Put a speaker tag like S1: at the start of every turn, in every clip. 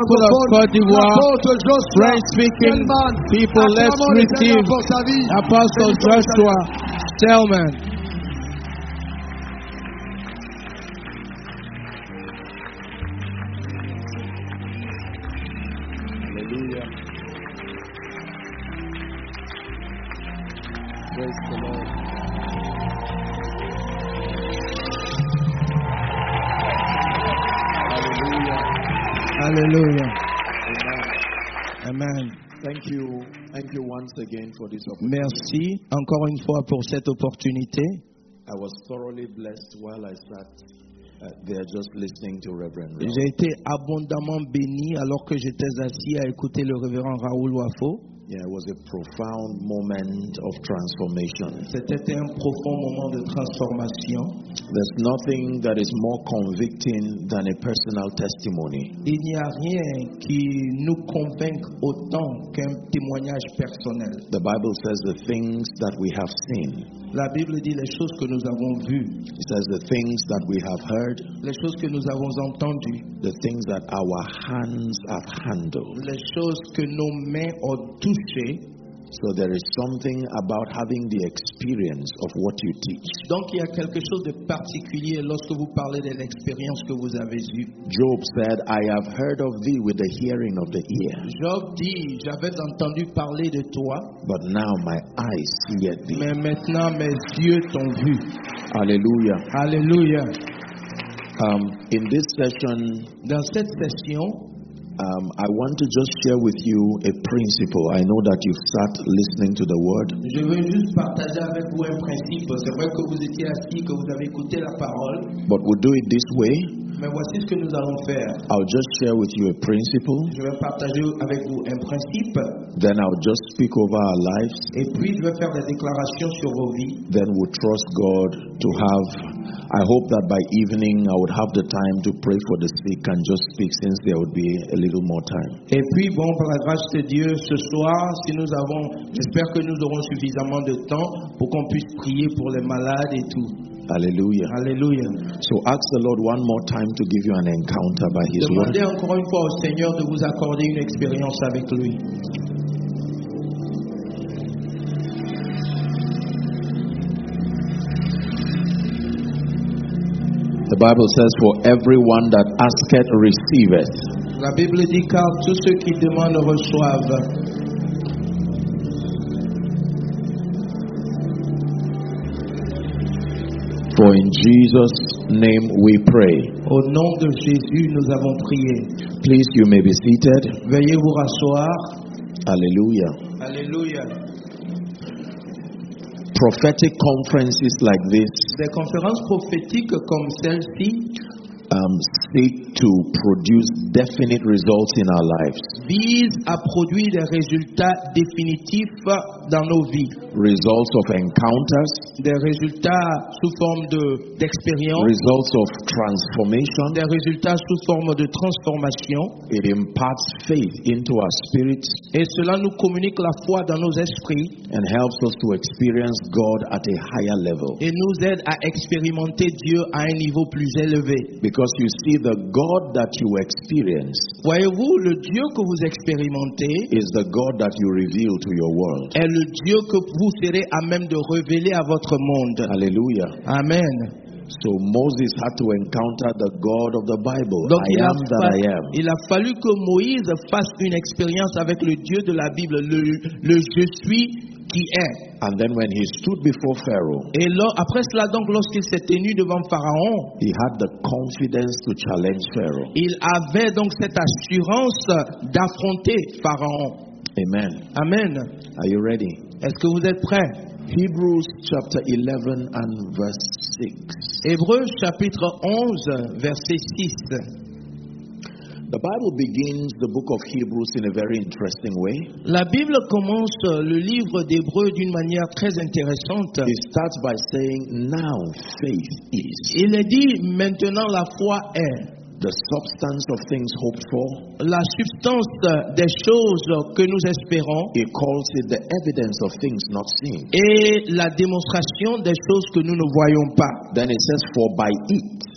S1: People of Côte d'Ivoire,
S2: l'apôtre Joshua,
S1: French-speaking
S2: Selman,
S1: people, let's
S2: acclamons le Seigneur
S1: receive
S2: pour sa vie.
S1: Apostle Joshua Selman. Hallelujah. Praise the Lord. Hallelujah. Amen.
S3: Thank you once again for this opportunity.
S1: Merci encore une fois pour cette opportunité.
S3: I was thoroughly blessed while I sat there just listening to Reverend Raoul.
S1: J'ai été abondamment béni alors que j'étais assis à écouter le révérend Raoul Wafo.
S3: Yeah, it was a profound moment of transformation.
S1: C'était un profond moment de transformation.
S3: There's nothing that is more convicting than a personal testimony.
S1: Il n'y a rien qui nous convainc autant qu'un témoignage personnel.
S3: The Bible says the things that we have seen.
S1: La Bible dit les choses que nous avons vues,
S3: It says the things that we have heard,
S1: les choses que nous avons entendues,
S3: the things that our hands have handled.
S1: les choses que nos mains ont touchées.
S3: So there is something about having the experience of what you teach.
S1: Donc il y a quelque chose de particulier lorsque vous parlez de l'expérience que vous avez eue.
S3: Job said, I have heard of thee with the hearing of the ear,
S1: Job dit, j'avais entendu parler de toi,
S3: but now my eyes see thee.
S1: mais maintenant mes yeux t'ont vu.
S3: Hallelujah.
S1: Alléluia.
S3: In this session,
S1: Dans cette session,
S3: I want to just share with you a principle. I know that you've sat listening to the word,
S1: je veux juste partager avec vous un principe. C'est vrai que vous étiez assis, que vous avez écouté la parole,
S3: but we'll do it this way.
S1: mais voici ce que nous allons faire.
S3: I'll just share with you a principle,
S1: Je vais partager avec vous un principe,
S3: then I'll just speak over our lives,
S1: et puis je vais faire des déclarations sur vos vies.
S3: then we'll trust God to have. I hope that by evening I would have the time to pray for the sick and just speak, since there would be a little more time.
S1: Et puis, bon, par la grâce de Dieu, ce soir, si nous avons, j'espère que nous aurons suffisamment de temps pour qu'on puisse prier pour les malades et tout.
S3: Hallelujah.
S1: Alléluia.
S3: So ask the Lord one more time to give you an encounter by His word.
S1: Demandez encore une fois au Seigneur de vous accorder une expérience avec lui.
S3: The Bible says, for everyone that asketh receiveth.
S1: La Bible dit car tous ceux qui demandent reçoivent.
S3: For in Jesus' name we pray.
S1: Au nom de Jésus, nous avons prié.
S3: Please, you may be seated.
S1: Veuillez vous rasseoir.
S3: Hallelujah.
S1: Alléluia.
S3: Prophetic conferences like this
S1: Des conférences prophétiques comme celle-ci
S3: seek to produce definite results in our lives.
S1: visent à produire des résultats définitifs dans nos vies.
S3: Results of encounters,
S1: Des résultats sous forme d'expérience,
S3: results of transformation.
S1: des résultats sous forme de transformation.
S3: It imparts faith into our spirits
S1: Et cela nous communique la foi dans nos esprits
S3: and helps us to experience God at a higher level.
S1: et nous aide à expérimenter Dieu à un niveau plus élevé.
S3: Because you see, the God that you experience
S1: Voyez-vous, le Dieu que vous expérimentez
S3: is the God that you reveal to your world.
S1: est le Dieu que vous serez à même de révéler à votre monde.
S3: Hallelujah.
S1: Amen.
S3: So Moses had to encounter the God of the Bible.
S1: Donc
S3: I am that I am.
S1: il a fallu que Moïse fasse une expérience avec le Dieu de la Bible, le je suis qui est.
S3: And then when he stood before Pharaoh,
S1: Et après cela, donc, lorsqu'il s'est tenu devant Pharaon,
S3: he had the confidence to challenge Pharaoh.
S1: il avait donc cette assurance d'affronter Pharaon.
S3: Amen.
S1: Amen.
S3: Are you ready?
S1: Est-ce que vous êtes prêts?
S3: Hebrews chapter 11 and verse 6.
S1: Hébreux chapitre 11, verset 6.
S3: The Bible begins the book of Hebrews in a very interesting way.
S1: La Bible commence le livre d'Hébreux d'une manière très intéressante.
S3: It starts by saying, now faith is
S1: Il est dit, maintenant la foi est
S3: the substance of things hoped for.
S1: la substance des choses que nous espérons
S3: It calls it the evidence of things not seen.
S1: et la démonstration des choses que nous ne voyons pas.
S3: Then it says, for by it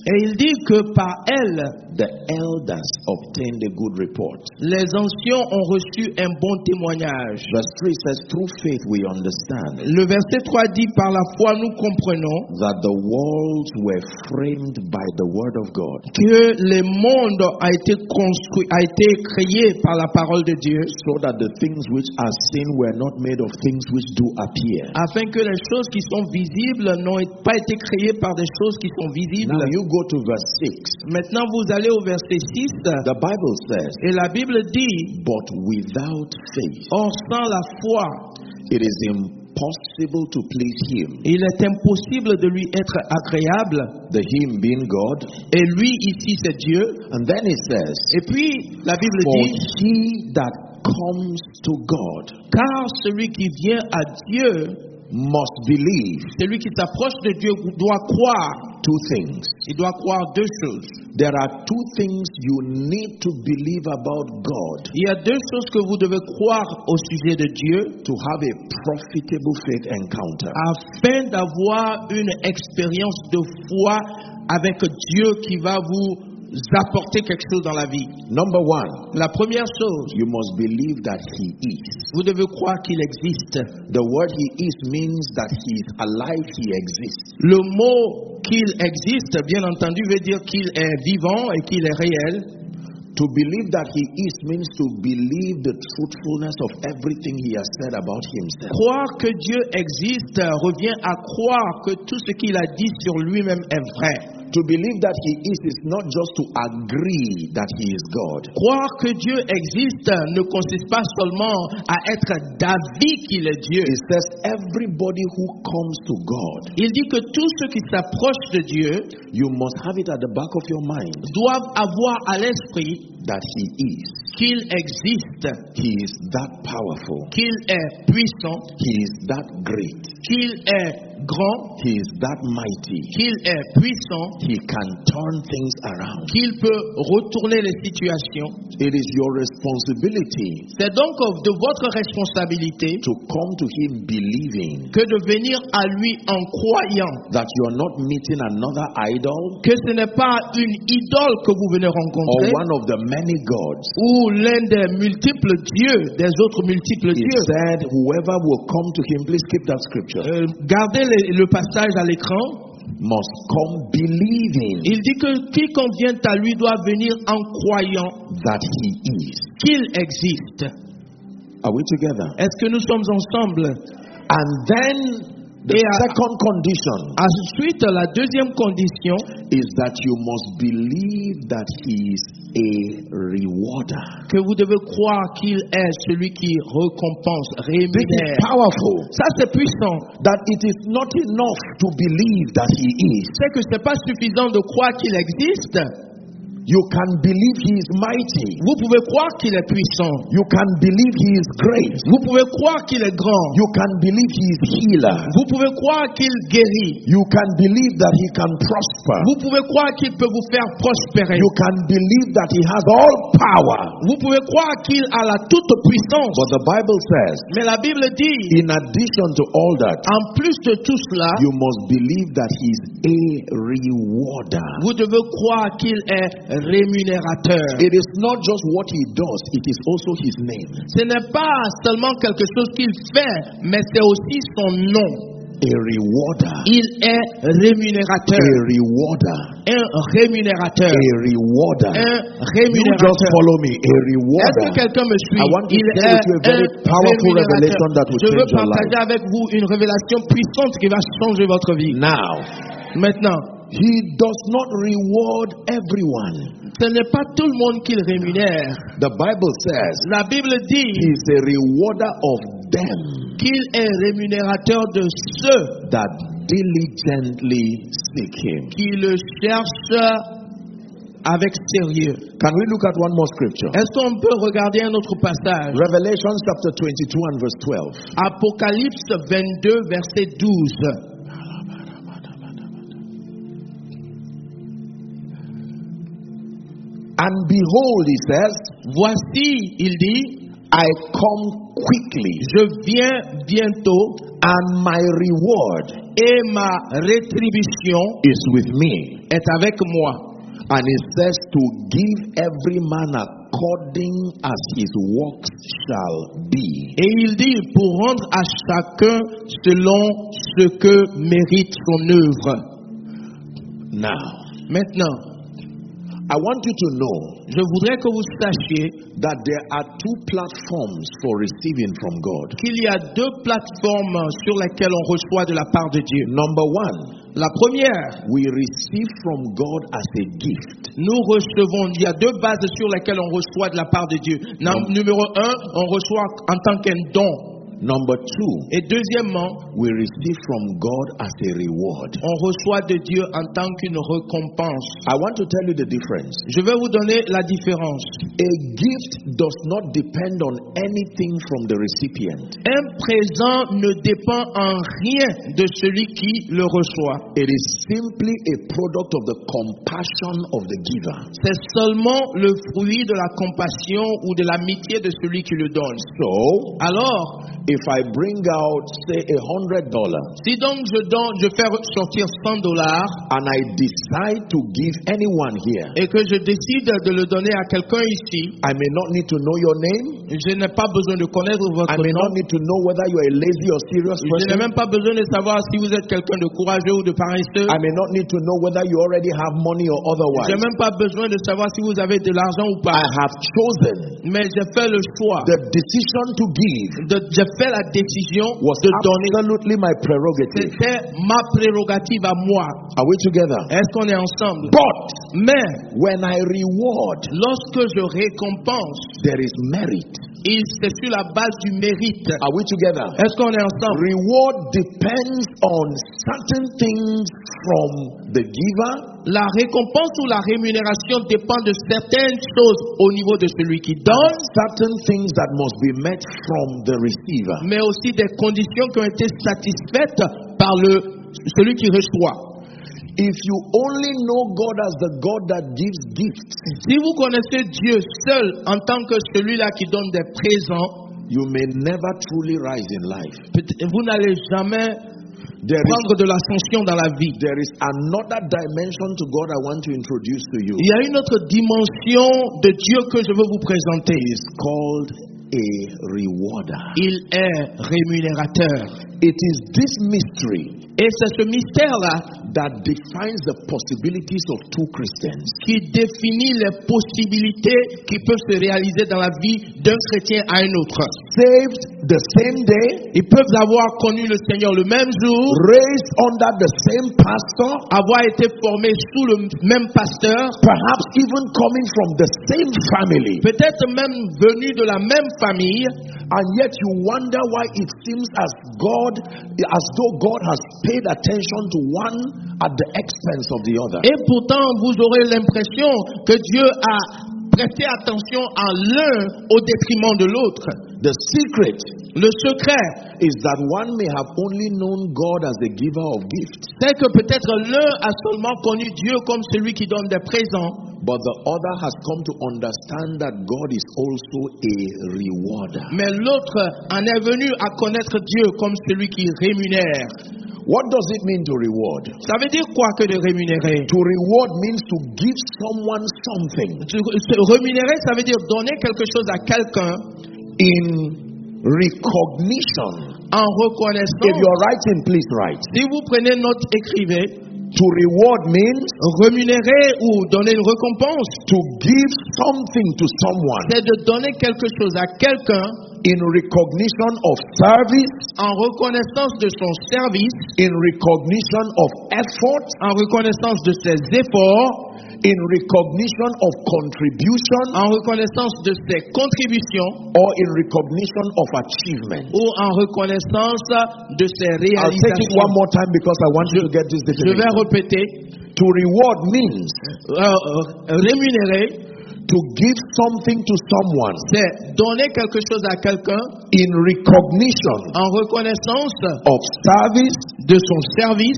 S1: Et il dit que par elle,
S3: the elders obtained a good report.
S1: les anciens ont reçu un bon témoignage.
S3: Verse 3 says, through faith we understand
S1: Le verset 3 dit, par la foi nous comprenons
S3: that the worlds were framed by the word of God,
S1: que le monde a été construit, a été créé par la parole de Dieu,
S3: so that the things which are seen were not made of things which do appear.
S1: afin que les choses qui sont visibles n'ont pas été créées par des choses qui sont visibles.
S3: Now you go to verse 6.
S1: Maintenant vous allez au verset 6,
S3: The Bible says,
S1: et la Bible dit,
S3: but without faith
S1: or sans la foi,
S3: it is impossible to please him.
S1: il est impossible de lui être agréable.
S3: The him being God.
S1: Et lui ici c'est Dieu.
S3: And then it says,
S1: Et puis la Bible
S3: for
S1: dit,
S3: he that comes to God
S1: car celui qui vient à Dieu,
S3: must believe
S1: celui qui s'approche de Dieu doit croire.
S3: two things.
S1: Il doit croire deux choses.
S3: There are two things you need to believe about God
S1: Il y a deux choses que vous devez croire au sujet de Dieu
S3: to have a profitable faith encounter.
S1: afin d'avoir une expérience de foi avec Dieu qui va vous apporter quelque chose dans la vie.
S3: Number one,
S1: La première chose,
S3: you must believe that he is.
S1: vous devez croire qu'il existe.
S3: The word he is means that he is alive, he exists.
S1: Le mot qu'il existe, bien entendu, veut dire qu'il est vivant et qu'il est réel.
S3: To believe that he is means to believe the truthfulness of everything he has said about himself.
S1: Croire que Dieu existe revient à croire que tout ce qu'il a dit sur lui-même est vrai.
S3: To believe that he is not just to agree that he is God.
S1: Croire que Dieu existe ne consiste pas seulement à être d'avis qu'il est Dieu.
S3: It says everybody who comes to God,
S1: Il dit que tous ceux qui s'approchent de Dieu
S3: you must have it at the back of your mind
S1: doivent avoir à l'esprit
S3: that he is.
S1: qu'il existe,
S3: He is that powerful.
S1: qu'il est puissant,
S3: He is that great.
S1: qu'il est grand,
S3: He is that mighty.
S1: qu'il est puissant,
S3: He can turn things around.
S1: qu'il peut retourner les situations.
S3: It is your responsibility
S1: C'est donc de votre responsabilité
S3: to come to him believing
S1: que de venir à lui en croyant
S3: that you are not meeting another idol
S1: que ce n'est pas une idole que vous venez
S3: or
S1: rencontrer
S3: one of the many gods.
S1: ou l'un des multiples dieux, des autres multiples
S3: He
S1: dieux.
S3: said, whoever will come to him, please keep that scripture,
S1: Gardez le passage à l'écran.
S3: must come believing
S1: Il dit que quiconque vient à lui doit venir en croyant
S3: that he is.
S1: qu'il existe.
S3: Are we together?
S1: Est-ce que nous sommes ensemble?
S3: And then the
S1: Et
S3: second condition
S1: ensuite, la deuxième condition,
S3: is that you must believe that he is a rewarder.
S1: que vous devez croire qu'il est celui qui récompense,
S3: This is
S1: rémunère.
S3: powerful.
S1: Ça, c'est puissant.
S3: That it is not enough to believe that he is.
S1: C'est que ce n'est pas suffisant de croire qu'il existe.
S3: You can believe he is mighty.
S1: Vous pouvez croire qu'il est puissant.
S3: You can believe he is great.
S1: Vous pouvez croire qu'il est grand.
S3: You can believe he is healer.
S1: Vous pouvez croire qu'il guérit.
S3: You can believe that he can prosper.
S1: Vous pouvez croire qu'il peut vous faire prospérer.
S3: You can believe that he has all power.
S1: Vous pouvez croire qu'il a la toute puissance.
S3: But the Bible says,
S1: Mais la Bible dit,
S3: in addition to all that,
S1: en plus de tout cela,
S3: you must believe that he is a rewarder.
S1: vous devez croire qu'il est rémunérateur.
S3: It is not just what he does, it is also his name.
S1: Ce n'est pas seulement quelque chose qu'il fait, mais c'est aussi son nom.
S3: A rewarder.
S1: Il est rémunérateur.
S3: A rewarder.
S1: Un rémunérateur.
S3: A rewarder.
S1: Un
S3: You just
S1: rémunérateur.
S3: follow me. A
S1: Est-ce que
S3: rewarder.
S1: quelqu'un me suit?
S3: I want to
S1: Il
S3: share with you a very
S1: est
S3: powerful
S1: rémunérateur.
S3: revelation that will
S1: Je veux
S3: change your
S1: partager
S3: life.
S1: avec vous une révélation puissante qui va changer votre vie.
S3: Now,
S1: Maintenant,
S3: he does not reward everyone.
S1: ce n'est pas tout le monde qu'il rémunère.
S3: The Bible says
S1: La Bible
S3: he
S1: dit
S3: is a rewarder of them
S1: qu'il est rémunérateur de ceux
S3: that diligently seek him.
S1: qui le cherchent avec sérieux.
S3: Can we look at one more scripture?
S1: Est-ce qu'on peut regarder un autre passage?
S3: Revelation chapter 22 and verse 12.
S1: Apocalypse 22, verset 12.
S3: And behold, he says,
S1: Voici, il dit,
S3: I come quickly,
S1: je viens bientôt
S3: and my reward
S1: et ma rétribution
S3: is with me,
S1: est avec moi.
S3: And it says to give every man according as his works shall be.
S1: Et il dit pour rendre à chacun selon ce que mérite son œuvre.
S3: Now,
S1: Maintenant,
S3: I want you to know
S1: je voudrais que vous sachiez
S3: that there are two platforms for receiving from God.
S1: qu'il y a deux plateformes sur lesquelles on reçoit de la part de Dieu.
S3: Number one,
S1: La première,
S3: we receive from God as a gift.
S1: nous recevons, il y a deux bases sur lesquelles on reçoit de la part de Dieu. Numéro un, on reçoit en tant qu'un don.
S3: Number two,
S1: Et deuxièmement,
S3: we receive from God as a reward.
S1: on reçoit de Dieu en tant qu'une récompense.
S3: I want to tell you the difference.
S1: Je vais vous donner la différence.
S3: A gift does not depend on anything from the recipient.
S1: Un présent ne dépend en rien de celui qui le reçoit.
S3: It is simply a product of the compassion of the giver.
S1: C'est seulement le fruit de la compassion ou de l'amitié de celui qui le donne.
S3: So,
S1: Alors,
S3: if I bring out, say, $100
S1: si donc je fais sortir $100
S3: and I decide to give anyone here,
S1: et que je décide de le donner à quelqu'un ici,
S3: I may not need to know your name.
S1: je n'ai pas besoin de connaître votre
S3: I may
S1: nom.
S3: not need to know whether you are a lazy or serious
S1: Je n'ai
S3: person.
S1: même pas besoin de savoir si vous êtes quelqu'un de courageux ou de paresseux.
S3: I may not need to know whether you already have money or
S1: Je
S3: otherwise.
S1: n'ai même pas besoin de savoir si vous avez de l'argent ou pas.
S3: I have chosen.
S1: Mais j'ai fait le choix.
S3: The decision to give
S1: J'ai fait la décision
S3: was
S1: de donner.
S3: absolutely my prerogative.
S1: C'était ma prérogative à moi.
S3: Are we together?
S1: Est-ce qu'on est ensemble?
S3: But
S1: Mais
S3: when I reward,
S1: lorsque je récompense,
S3: there is merit.
S1: c'est sur la base du mérite.
S3: Are we together?
S1: Est-ce qu'on est ensemble?
S3: Reward depends on certain things from the giver,
S1: La récompense ou la rémunération dépend de certaines choses au niveau de celui qui donne,
S3: certain things that must be met from the receiver.
S1: mais aussi des conditions qui ont été satisfaites par celui qui reçoit.
S3: If you only know God as the God that gives gifts,
S1: Si vous connaissez Dieu seul en tant que celui-là qui donne des présents,
S3: you may never truly rise in life.
S1: vous n'allez jamais prendre de l'ascension dans la vie.
S3: There is another dimension to God I want to introduce to you.
S1: Il y a une autre dimension de Dieu que je veux vous présenter.
S3: He is called a rewarder.
S1: Il est rémunérateur.
S3: It is this mystery
S1: Et c'est ce mystère-là
S3: that defines the possibilities of two Christians.
S1: qui définit les possibilités qui peuvent se réaliser dans la vie d'un chrétien à un autre.
S3: Saved the same day,
S1: Ils peuvent avoir connu le Seigneur le même jour,
S3: raised under the same pastor,
S1: avoir été formés sous le même pasteur,
S3: perhaps even coming from the same family,
S1: peut-être même venus de la même famille,
S3: and yet you wonder why it seems as though God has paid attention to one at the expense of the other.
S1: et pourtant vous aurez l'impression que Dieu a prêté attention à l'un au détriment de l'autre.
S3: The secret
S1: Le secret,
S3: is that one may have only known God as the giver of gifts,
S1: c'est que peut-être l'un a seulement connu Dieu comme celui qui donne des présents,
S3: but the other has come to understand that God is also a rewarder.
S1: mais l'autre en est venu à connaître Dieu comme celui qui rémunère.
S3: What does it mean to reward?
S1: Ça veut dire quoi que de rémunérer?
S3: To reward means to give someone something
S1: Se rémunérer, ça veut dire donner quelque chose à quelqu'un
S3: in recognition.
S1: en
S3: If
S1: reconnaissance.
S3: you're writing, please write.
S1: Si vous prenez note, écrivez.
S3: To reward means
S1: Rémunérer ou donner une récompense,
S3: to give something to someone
S1: c'est de donner quelque chose à quelqu'un
S3: in recognition of service,
S1: en reconnaissance de son service,
S3: in recognition of effort,
S1: en reconnaissance de ses efforts,
S3: in recognition of contribution,
S1: en reconnaissance de ses contributions
S3: or in recognition of achievement.
S1: ou en reconnaissance de ses
S3: I'll take it
S1: réalisations.
S3: one more time because I want you to get this
S1: Je vais
S3: definition.
S1: répéter.
S3: To reward means
S1: Rémunérer,
S3: to give something to someone
S1: c'est donner quelque chose à quelqu'un
S3: in recognition
S1: en reconnaissance
S3: of service,
S1: de son service,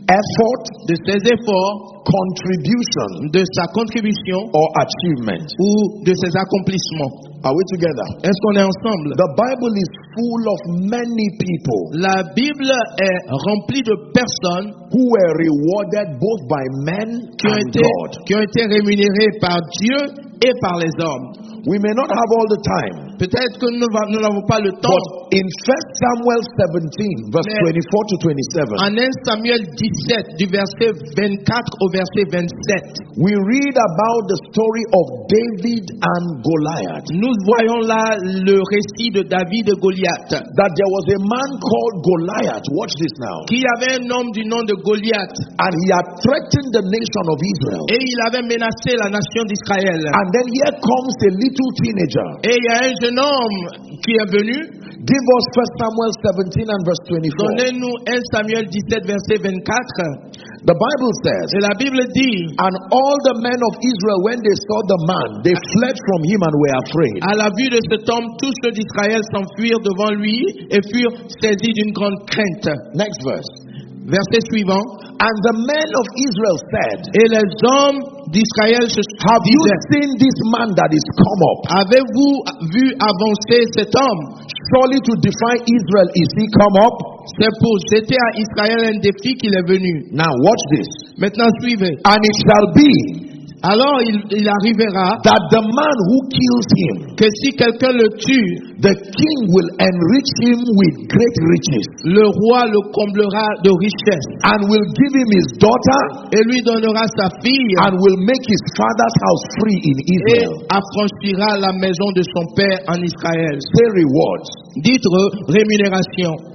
S3: effort,
S1: de ses efforts,
S3: contribution,
S1: de sa contribution
S3: or achievement.
S1: ou de ses accomplissements.
S3: Are we together?
S1: Est-ce qu'on est ensemble?
S3: The Bible is full of many people
S1: La Bible est remplie de personnes
S3: who were rewarded both by men and God.
S1: qui ont été rémunérées par Dieu et par les hommes.
S3: We may not have all the time,
S1: Peut-être que nous n'avons pas le temps.
S3: but in 1 Samuel 17, verse 24 to 27,
S1: En 1 Samuel 17, du verset 24 au verset 27,
S3: we read about the story of David and Goliath.
S1: nous voyons là le récit de David et Goliath.
S3: That there was a man called Goliath. Watch this now.
S1: Qu'il y avait un homme du nom de Goliath.
S3: And he had threatened the nation of Israel.
S1: Et il avait menacé la nation d'Israël.
S3: And then here comes a little teenager.
S1: Et il y a un jeune homme qui est venu.
S3: Give us 1 Samuel 17 and verse 24.
S1: Donnez-nous 1 Samuel 17, verset 24.
S3: The Bible says,
S1: Et la Bible dit,
S3: and all the men of Israel, when they saw the man, they fled from him and were afraid.
S1: à la vue de cet homme, tous ceux d'Israël s'enfuirent devant lui et furent saisis d'une grande crainte.
S3: Next verse.
S1: Verset suivant.
S3: And the men of Israel said,
S1: Et les hommes d'Israël se
S3: have you
S1: disaient,
S3: seen this man that is come up?
S1: avez-vous vu avancer cet homme?
S3: Surely to defy Israel is he come up?
S1: C'est pour jeter à Israël un défi qu'il est venu.
S3: Now watch this.
S1: Maintenant suivez.
S3: And it shall be
S1: Alors il arrivera
S3: that the man who kills him,
S1: que si quelqu'un le tue,
S3: the king will enrich him with great riches,
S1: le roi le comblera de richesses
S3: and will give him his daughter,
S1: et lui donnera sa fille
S3: and will make his father's house free in
S1: et
S3: Israel.
S1: affranchira la maison de son père en Israël.
S3: Say rewards.
S1: Dites rémunération.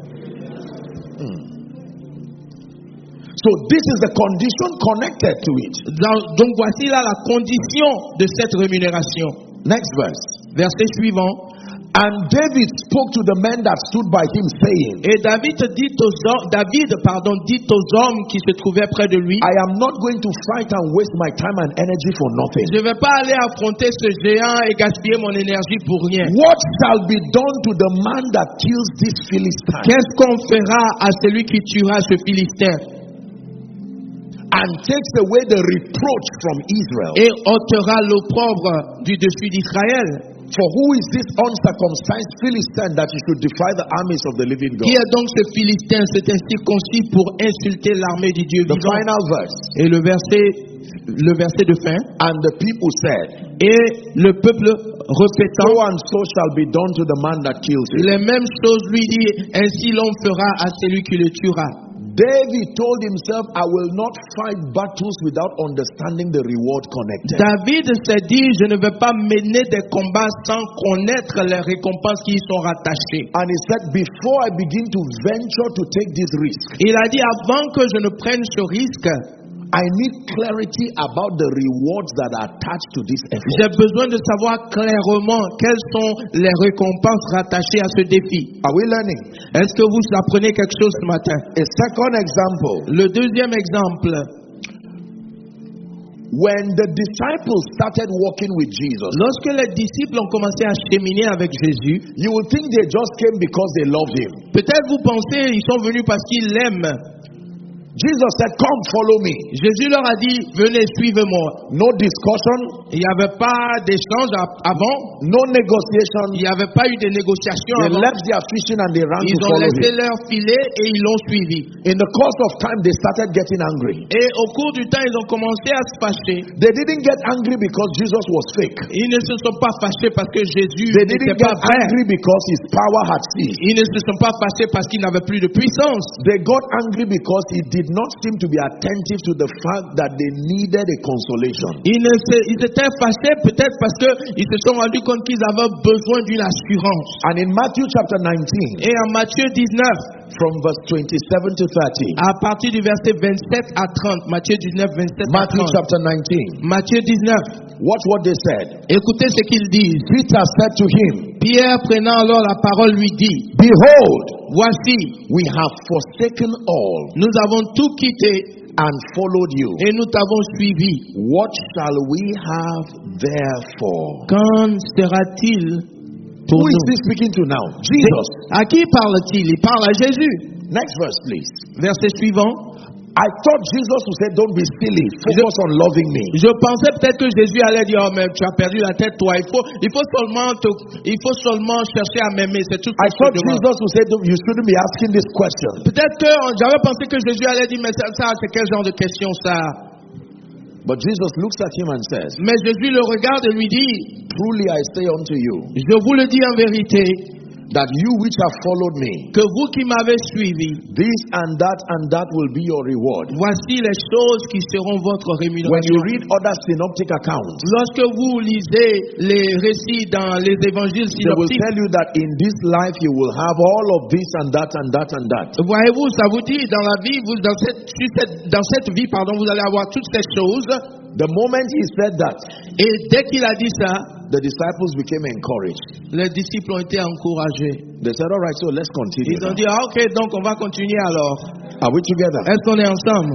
S3: So this is the condition connected to it.
S1: Donc voici là la condition de cette rémunération.
S3: Next verse.
S1: Verset suivant.
S3: And David spoke to the men that stood by him, saying,
S1: Et David dit aux hommes qui se trouvaient près de lui,
S3: I am not going to fight and waste my time and energy for nothing.
S1: je ne vais pas aller affronter ce géant et gaspiller mon énergie pour rien.
S3: What shall be done to the man that kills this Philistine
S1: Qu'est-ce qu'on fera à celui qui tuera ce Philistin
S3: and takes away the reproach from Israel?
S1: et ôtera l'opprobre du dessus d'Israël?
S3: For who is this uncircumcised Philistine that he should defy the armies of the living God?
S1: Qui est donc ce Philistin, cet incirconcis pour insulter l'armée du Dieu
S3: The
S1: vivant?
S3: final verse.
S1: Et le verset de fin.
S3: And the people said,
S1: Et le peuple répétant,
S3: so and so shall be done to the man that kills him.
S1: les mêmes choses lui dit, ainsi l'homme fera à celui qui le tuera.
S3: David told himself, I will not fight battles without understanding the reward connected.
S1: David s'est dit, je ne vais pas mener des combats sans connaître les récompenses qui y sont rattachées.
S3: And he said, before I begin to venture to take this risk,
S1: Il a dit, avant que je ne prenne ce risque,
S3: I need clarity about the rewards that are attached to this effort.
S1: j'ai besoin de savoir clairement quelles sont les récompenses rattachées à ce défi.
S3: Are we learning?
S1: Est-ce que vous apprenez quelque chose ce matin?
S3: A second example.
S1: Le deuxième exemple,
S3: When the disciples started walking with Jesus,
S1: lorsque les disciples ont commencé à cheminer avec Jésus,
S3: you would think they just came because they loved him.
S1: peut-être vous pensez ils sont venus parce qu'ils l'aiment.
S3: Jesus said, come follow me.
S1: Jésus leur a dit, venez, suivez-moi.
S3: No discussion,
S1: Il n'y avait pas d'échange avant.
S3: no negotiation.
S1: Il n'y avait pas eu de négociation
S3: They
S1: avant.
S3: left their fishing and they ran
S1: Ils
S3: to
S1: ont
S3: follow
S1: laissé
S3: him.
S1: leur filet et ils l'ont suivi.
S3: In the course of time, they started getting angry.
S1: Et au cours du temps, ils ont commencé à se fâcher.
S3: They didn't get angry because Jesus was fake.
S1: Ils ne se sont pas fâchés parce que Jésus
S3: They
S1: n'était
S3: didn't
S1: pas
S3: get
S1: vrai.
S3: angry because his power had ceased.
S1: Ils ne se sont pas fâchés parce qu'il n'avait plus de puissance.
S3: They got angry because he did not seem to be attentive to the fact that they needed a consolation.
S1: Ils étaient fâchés peut-être parce qu'ils se sont rendus compte qu'ils avaient besoin d'une assurance.
S3: And in Matthew chapter 19,
S1: Et en Matthieu 19,
S3: from verse 27 to 30,
S1: à partir du verset 27 à 30, Matthieu 19, 27 à
S3: Matthew
S1: 30.
S3: chapter 19,
S1: Matthieu 19,
S3: watch what they said.
S1: écoutez ce qu'ils disent.
S3: Peter said to him,
S1: Pierre, prenant alors la parole, lui dit,
S3: behold,
S1: voici,
S3: we have forsaken all
S1: nous avons tout quitté
S3: and followed you.
S1: et nous t'avons suivi.
S3: What shall we have therefore?
S1: Qu'en sera-t-il pour
S3: Who is
S1: nous?
S3: he speaking to now? Jesus.
S1: À qui parle-t-il? Il parle à Jésus.
S3: Next verse, please.
S1: Verset suivant.
S3: I thought Jesus would say, don't be silly, focus on loving me.
S1: Je pensais peut-être que Jésus allait dire, oh, mais tu as perdu la tête, toi. Il faut seulement chercher à m'aimer. C'est tout ce
S3: I
S1: que
S3: thought
S1: je demande.
S3: Jesus would say, you shouldn't be asking this question.
S1: Peut-être que j'avais pensé que Jésus allait dire, mais ça c'est quel genre de question ça?
S3: But Jesus looks at him and says,
S1: Mais Jésus le regarde et lui dit,
S3: truly I say unto you,
S1: je vous le dis en vérité,
S3: that you which have followed me,
S1: que vous qui m'avez suivi,
S3: this and that will be your reward.
S1: voici les choses qui seront votre
S3: When you
S1: rémunération.
S3: read other synoptic accounts,
S1: Lorsque vous lisez les récits dans les évangiles
S3: they will
S1: synoptiques,
S3: tell you that in this life you will have all of this and that and that and that.
S1: voyez-vous, ça vous dit, dans la vie, dans cette vie, vous allez avoir toutes ces choses.
S3: The moment he said that,
S1: Et dès qu'il a dit ça,
S3: the disciples became encouraged.
S1: les disciples ont été encouragés.
S3: They said, all right, so let's continue.
S1: Ils ont dit, ah, ok, donc on va continuer alors.
S3: Are we together?
S1: Est-ce qu'on est ensemble?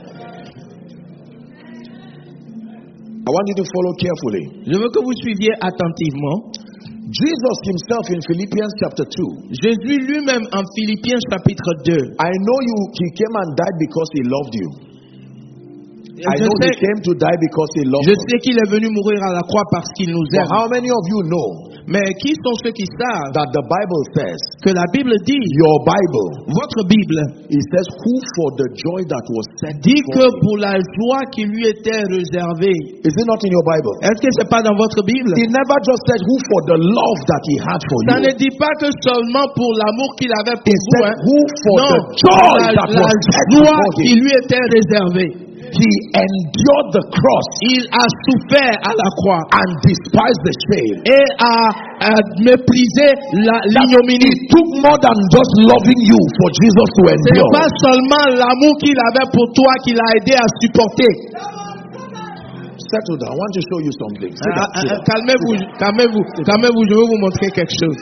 S3: I want you to follow carefully.
S1: Je veux que vous suiviez attentivement.
S3: Jesus himself in Philippians chapter 2.
S1: Jésus lui-même en Philippiens chapitre 2.
S3: I know he came and died because he loved you. I
S1: Je
S3: know he
S1: sais,
S3: came to die because he loved
S1: je
S3: you.
S1: sais qu'il est venu mourir à la croix parce qu'il nous
S3: But
S1: aime.
S3: how many of you know
S1: Mais qui sont ceux qui savent
S3: that the Bible says,
S1: que la Bible dit,
S3: your Bible,
S1: votre Bible,
S3: it says, who for the joy that was set
S1: dit que
S3: before him.
S1: pour la joie qui lui était réservée.
S3: Is it not in your Bible?
S1: Est-ce que c'est pas dans votre Bible?
S3: He never just said who for the love that he had for
S1: Ça
S3: you.
S1: ne dit pas que seulement pour l'amour qu'il avait pour
S3: He
S1: vous.
S3: said who for
S1: Non,
S3: the joy
S1: la
S3: that was set
S1: joie
S3: before
S1: qui
S3: him.
S1: lui était réservée.
S3: He endured the cross
S1: Il a souffert à la croix
S3: and despised the shame.
S1: et a méprisé l'ignominie.
S3: It took more than just loving you for Jesus to
S1: Ce n'est
S3: endure.
S1: pas seulement l'amour qu'il avait pour toi qui l'a aidé à supporter.
S3: Settle down. I want to show you something. Sit down, sit down.
S1: Calmez-vous, je vais vous montrer quelque chose.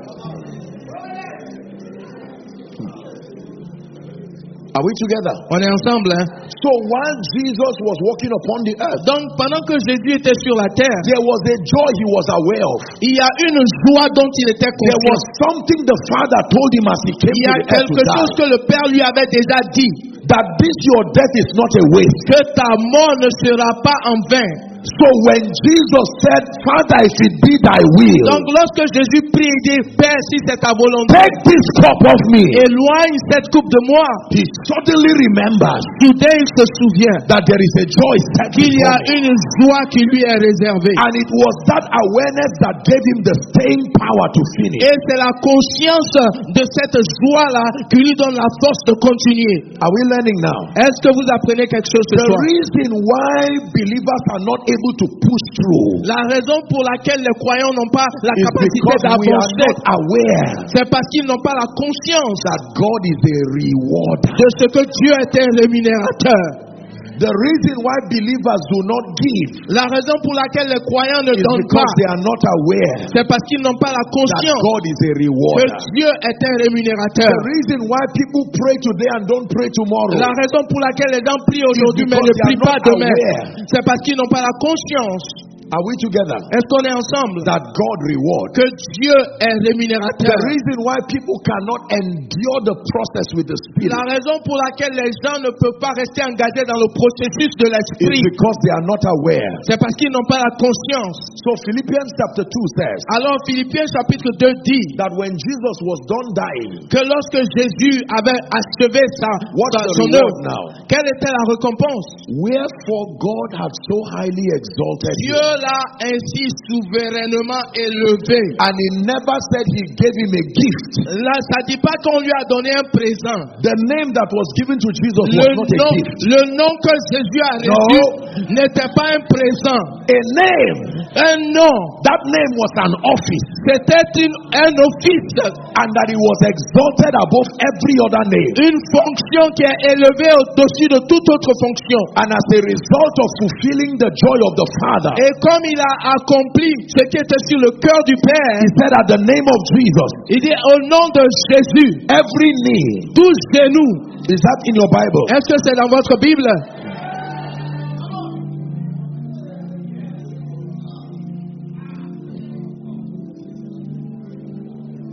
S3: Are we together?
S1: On est ensemble, hein?
S3: So while Jesus was walking upon the earth,
S1: Donc, pendant que Jésus était sur la terre,
S3: there was a joy he was aware of.
S1: il y a une joie dont il était
S3: There was
S1: conscient.
S3: something the Father told him as he came
S1: Il y
S3: to
S1: a
S3: the earth to
S1: quelque chose
S3: die.
S1: que le Père lui avait déjà dit,
S3: That this your death is not a waste.
S1: que ta mort ne sera pas en vain.
S3: So when Jesus said, Father, if it be thy will,
S1: Donc, lorsque Jésus prie et dit, Père, si c'est ta volonté,
S3: take this cup off me,
S1: éloigne cette coupe de moi.
S3: he suddenly remembers
S1: Soudain, il se souvient
S3: that there is a joy set
S1: qu'il y a
S3: before him.
S1: une joie qui lui est réservée.
S3: And it was that awareness that gave him the staying power to finish.
S1: Et c'est la conscience de cette joie-là qui lui donne la force de continuer.
S3: Are we learning now?
S1: Est-ce que vous apprenez quelque chose ce
S3: The
S1: soir?
S3: reason why believers are not able to push through
S1: La raison pour laquelle les croyants n'ont pas la
S3: is
S1: capacité
S3: because we are
S1: d'avancer,
S3: not aware
S1: c'est parce qu'ils n'ont pas la conscience
S3: that God is a rewarder.
S1: de ce que Dieu est un rémunérateur.
S3: The reason why believers do not give
S1: La raison pour laquelle les croyants ne
S3: is
S1: donnent
S3: because
S1: pas,
S3: they are not aware
S1: c'est parce qu'ils n'ont pas la
S3: that
S1: conscience
S3: God is a
S1: que
S3: rewarder.
S1: Dieu est un rémunérateur.
S3: The reason why people pray today and don't pray tomorrow
S1: La raison pour laquelle les gens prient aujourd'hui mais
S3: because
S1: ne
S3: they are
S1: prient pas
S3: not
S1: demain,
S3: aware.
S1: c'est parce qu'ils n'ont pas la conscience.
S3: Are we together?
S1: Est-ce qu'on est ensemble?
S3: That God rewards.
S1: Que Dieu est
S3: The
S1: rémunérateur.
S3: reason why people cannot endure the process with the Spirit
S1: La raison pour laquelle les gens ne peuvent pas rester engagés dans le processus de
S3: is
S1: l'esprit,
S3: because they are not aware.
S1: c'est parce qu'ils n'ont pas la conscience.
S3: So Philippians chapter 2 says
S1: Alors Philippiens chapitre 2 dit
S3: that when Jesus was done dying,
S1: que lorsque Jésus avait achevé
S3: what's the
S1: son
S3: reward
S1: œuvre,
S3: now?
S1: quelle était la récompense?
S3: Wherefore God hath so highly exalted
S1: Dieu
S3: him.
S1: l'a ainsi souverainement élevé.
S3: And he never said he gave him a gift.
S1: Là, ça dit pas qu'on lui a donné un présent.
S3: The name that was given to Jesus was not a gift.
S1: Le nom que Jésus a reçu n'était pas un présent.
S3: A name.
S1: Un nom.
S3: That name was an office.
S1: C'était un office.
S3: And that he was exalted above every other name.
S1: Une fonction qui est élevée au-dessus de toute autre fonction.
S3: And as a result of fulfilling the joy of the Father,
S1: Et comme il a accompli ce qui était sur le cœur du Père,
S3: he said at the name of Jesus,
S1: il dit au nom de Jésus,
S3: every knee.
S1: tous genoux.
S3: Is that in your Bible?
S1: Est-ce que c'est dans votre Bible?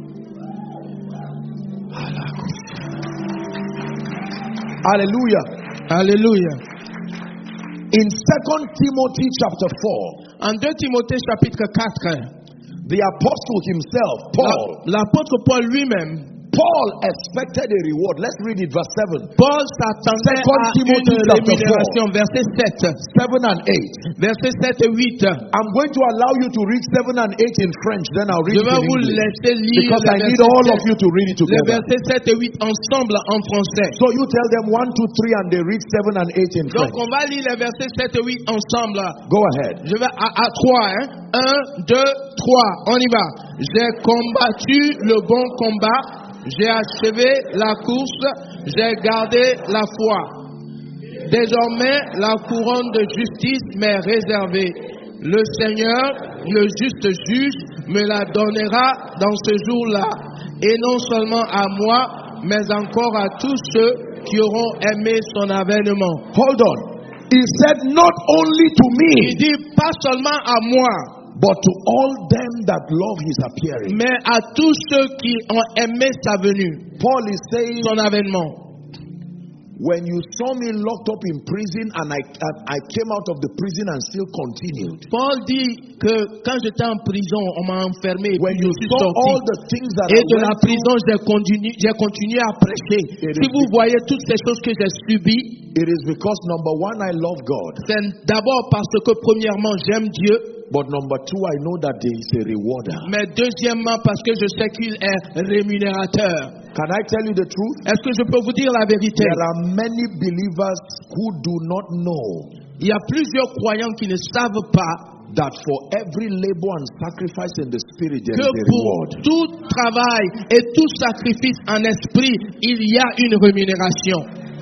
S3: Hallelujah.
S1: Alléluia.
S3: In 2 Timothy chapter 4,
S1: En 2 Timothée chapitre 4,
S3: the apostle himself, Paul,
S1: l'apôtre Paul lui-même,
S3: Paul expected a reward. Let's read it, verse 7.
S1: Paul s'attendait à
S3: Timothy
S1: une
S3: chapter
S1: rémunération. Verset 7.
S3: 7 and 8.
S1: Verset 7 et 8.
S3: I'm going to allow you to read 7 and 8 in French, then I'll read
S1: Je
S3: it
S1: vais
S3: in
S1: vous
S3: English.
S1: laisser lire
S3: Because I
S1: les
S3: need
S1: versets
S3: all of
S1: 7
S3: you to read it
S1: les
S3: together.
S1: versets 7 et 8 ensemble en français.
S3: So you tell them 1, 2, 3 and they read 7 and 8 in
S1: Donc
S3: French.
S1: on va lire les versets 7 et 8 ensemble.
S3: Go ahead.
S1: Je vais à 3. 1, 2, 3. On y va. J'ai combattu le bon combat. J'ai achevé la course. J'ai gardé la foi. Désormais, la couronne de justice m'est réservée. Le Seigneur, le juste juge, me la donnera dans ce jour-là. Et non seulement à moi, mais encore à tous ceux qui auront aimé son avènement.
S3: Hold on. He said, not only to
S1: Il
S3: me,
S1: dit pas seulement à moi,
S3: but to all them that love his appearing.
S1: mais à tous ceux qui ont aimé sa venue,
S3: Paul is saying,
S1: son avènement.
S3: when you saw me locked up in prison and I came out of the prison and still continued.
S1: Paul dit que quand j'étais en prison, on m'a enfermé,
S3: When
S1: puis
S3: you
S1: je suis
S3: saw
S1: sorti.
S3: all the things that
S1: Et
S3: I
S1: de la
S3: went through,
S1: prison, j'ai continué à prêcher.
S3: It
S1: Si
S3: is
S1: vous voyez toutes ces choses que j'ai subies,
S3: it is because number one, I love God.
S1: c'est d'abord parce que premièrement, j'aime Dieu,
S3: But number two, I know that there is a rewarder.
S1: mais deuxièmement parce que je sais qu'il est rémunérateur.
S3: Can I tell you the truth?
S1: Est-ce que je peux vous dire la vérité?
S3: There are many believers who do not know
S1: Il y a plusieurs croyants qui ne savent pas
S3: that for every labor and sacrifice in the spirit, there
S1: que
S3: is a
S1: pour
S3: reward.
S1: tout travail et tout sacrifice en esprit, il y a une rémunération.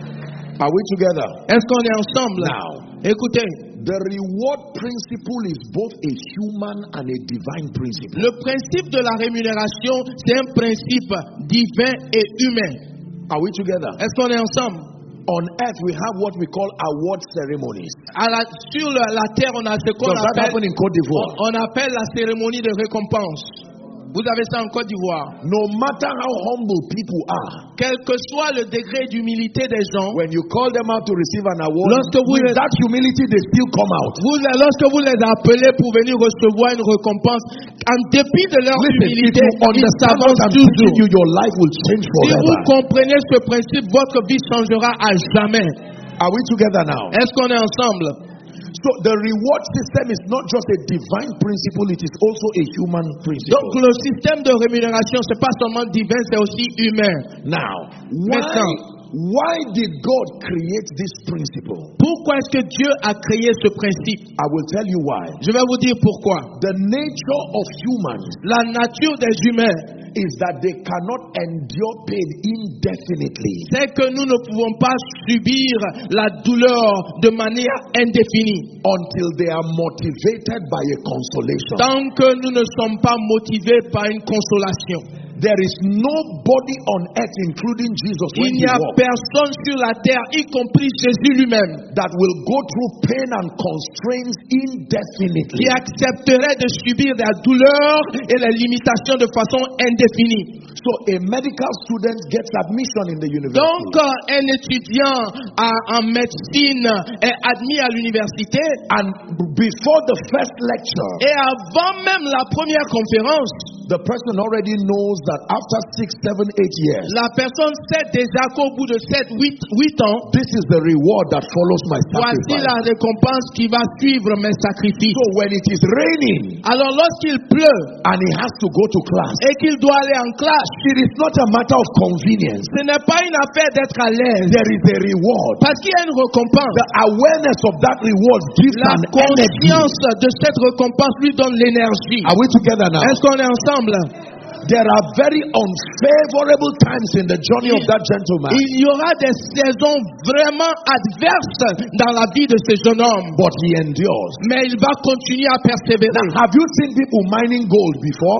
S3: Are we together?
S1: Est-ce qu'on est ensemble?
S3: Now,
S1: Écoutez,
S3: the reward principle is both a human and a divine principle.
S1: le principe de la rémunération, c'est un principe divin et humain.
S3: Are we together?
S1: Est-ce qu'on est ensemble?
S3: On earth, we have what we call award ceremonies.
S1: Sur la terre, on a ce qu'on
S3: Does that happen
S1: appelle,
S3: in Côte d'Ivoire?
S1: on appelle la cérémonie de récompense. Vous avez ça en Côte d'Ivoire.
S3: No matter how humble people are,
S1: Quel que soit le degré d'humilité des gens,
S3: when you call them out to receive an award,
S1: Lorsque vous
S3: with
S1: êtes-
S3: that humility, they still come out.
S1: lorsque vous les appelez pour venir recevoir une récompense, en dépit de leur
S3: Listen, if
S1: humilité,
S3: you
S1: ils
S3: understand what
S1: s'avancent
S3: I'm teaching
S1: toujours.
S3: you, your life will change
S1: Si vous
S3: forever.
S1: comprenez ce principe, votre vie changera à jamais.
S3: Are we together now?
S1: Est-ce qu'on est ensemble?
S3: So the reward system is not just a divine principle, it is also a human
S1: Donc
S3: principle.
S1: le système de rémunération, c'est pas seulement divin, c'est aussi humain.
S3: Now,
S1: Maintenant,
S3: why did God create this principle?
S1: pourquoi est-ce que Dieu a créé ce principe?
S3: I will tell you why.
S1: Je vais vous dire pourquoi.
S3: The nature of humans
S1: La nature des humains,
S3: is that they cannot endure pain indefinitely.
S1: c'est que nous ne pouvons pas subir la douleur de manière indéfinie
S3: Until they are motivated by a consolation.
S1: tant que nous ne sommes pas motivés par une consolation.
S3: There is nobody on earth, including Jesus, when
S1: Il
S3: he
S1: n'y a
S3: walked,
S1: personne sur la terre, y compris Jésus lui-même,
S3: that will go through pain and constraints indefinitely.
S1: qui accepterait de subir la douleur et les limitations de façon indéfinie.
S3: So a medical student gets admission in the university.
S1: Donc, un étudiant en médecine est admis à l'université
S3: And before the first lecture,
S1: et avant même la première conférence,
S3: the person already knows that after 6, 7, 8 years,
S1: la personne sait déjà qu'au bout de 7, 8 ans,
S3: this is the reward that follows my
S1: voici
S3: sacrifice.
S1: la récompense qui va suivre mes sacrifices.
S3: So when it is raining
S1: Alors, lorsqu'il pleut
S3: and he has to go to class,
S1: et qu'il doit aller en classe,
S3: it is not a matter of convenience.
S1: ce n'est pas une affaire d'être à l'aise,
S3: There is a reward.
S1: parce qu'il y a une récompense.
S3: The awareness of that reward gives
S1: La
S3: an energy.
S1: conscience de cette récompense lui donne l'énergie.
S3: Are we together now?
S1: Est-ce qu'on est ensemble?
S3: There are very unfavorable times in the journey of that gentleman,
S1: Il y aura des saisons vraiment adverses dans la vie de ce jeune homme,
S3: but he endures.
S1: mais il va continuer à persévérer.
S3: Now, have you seen people mining gold before?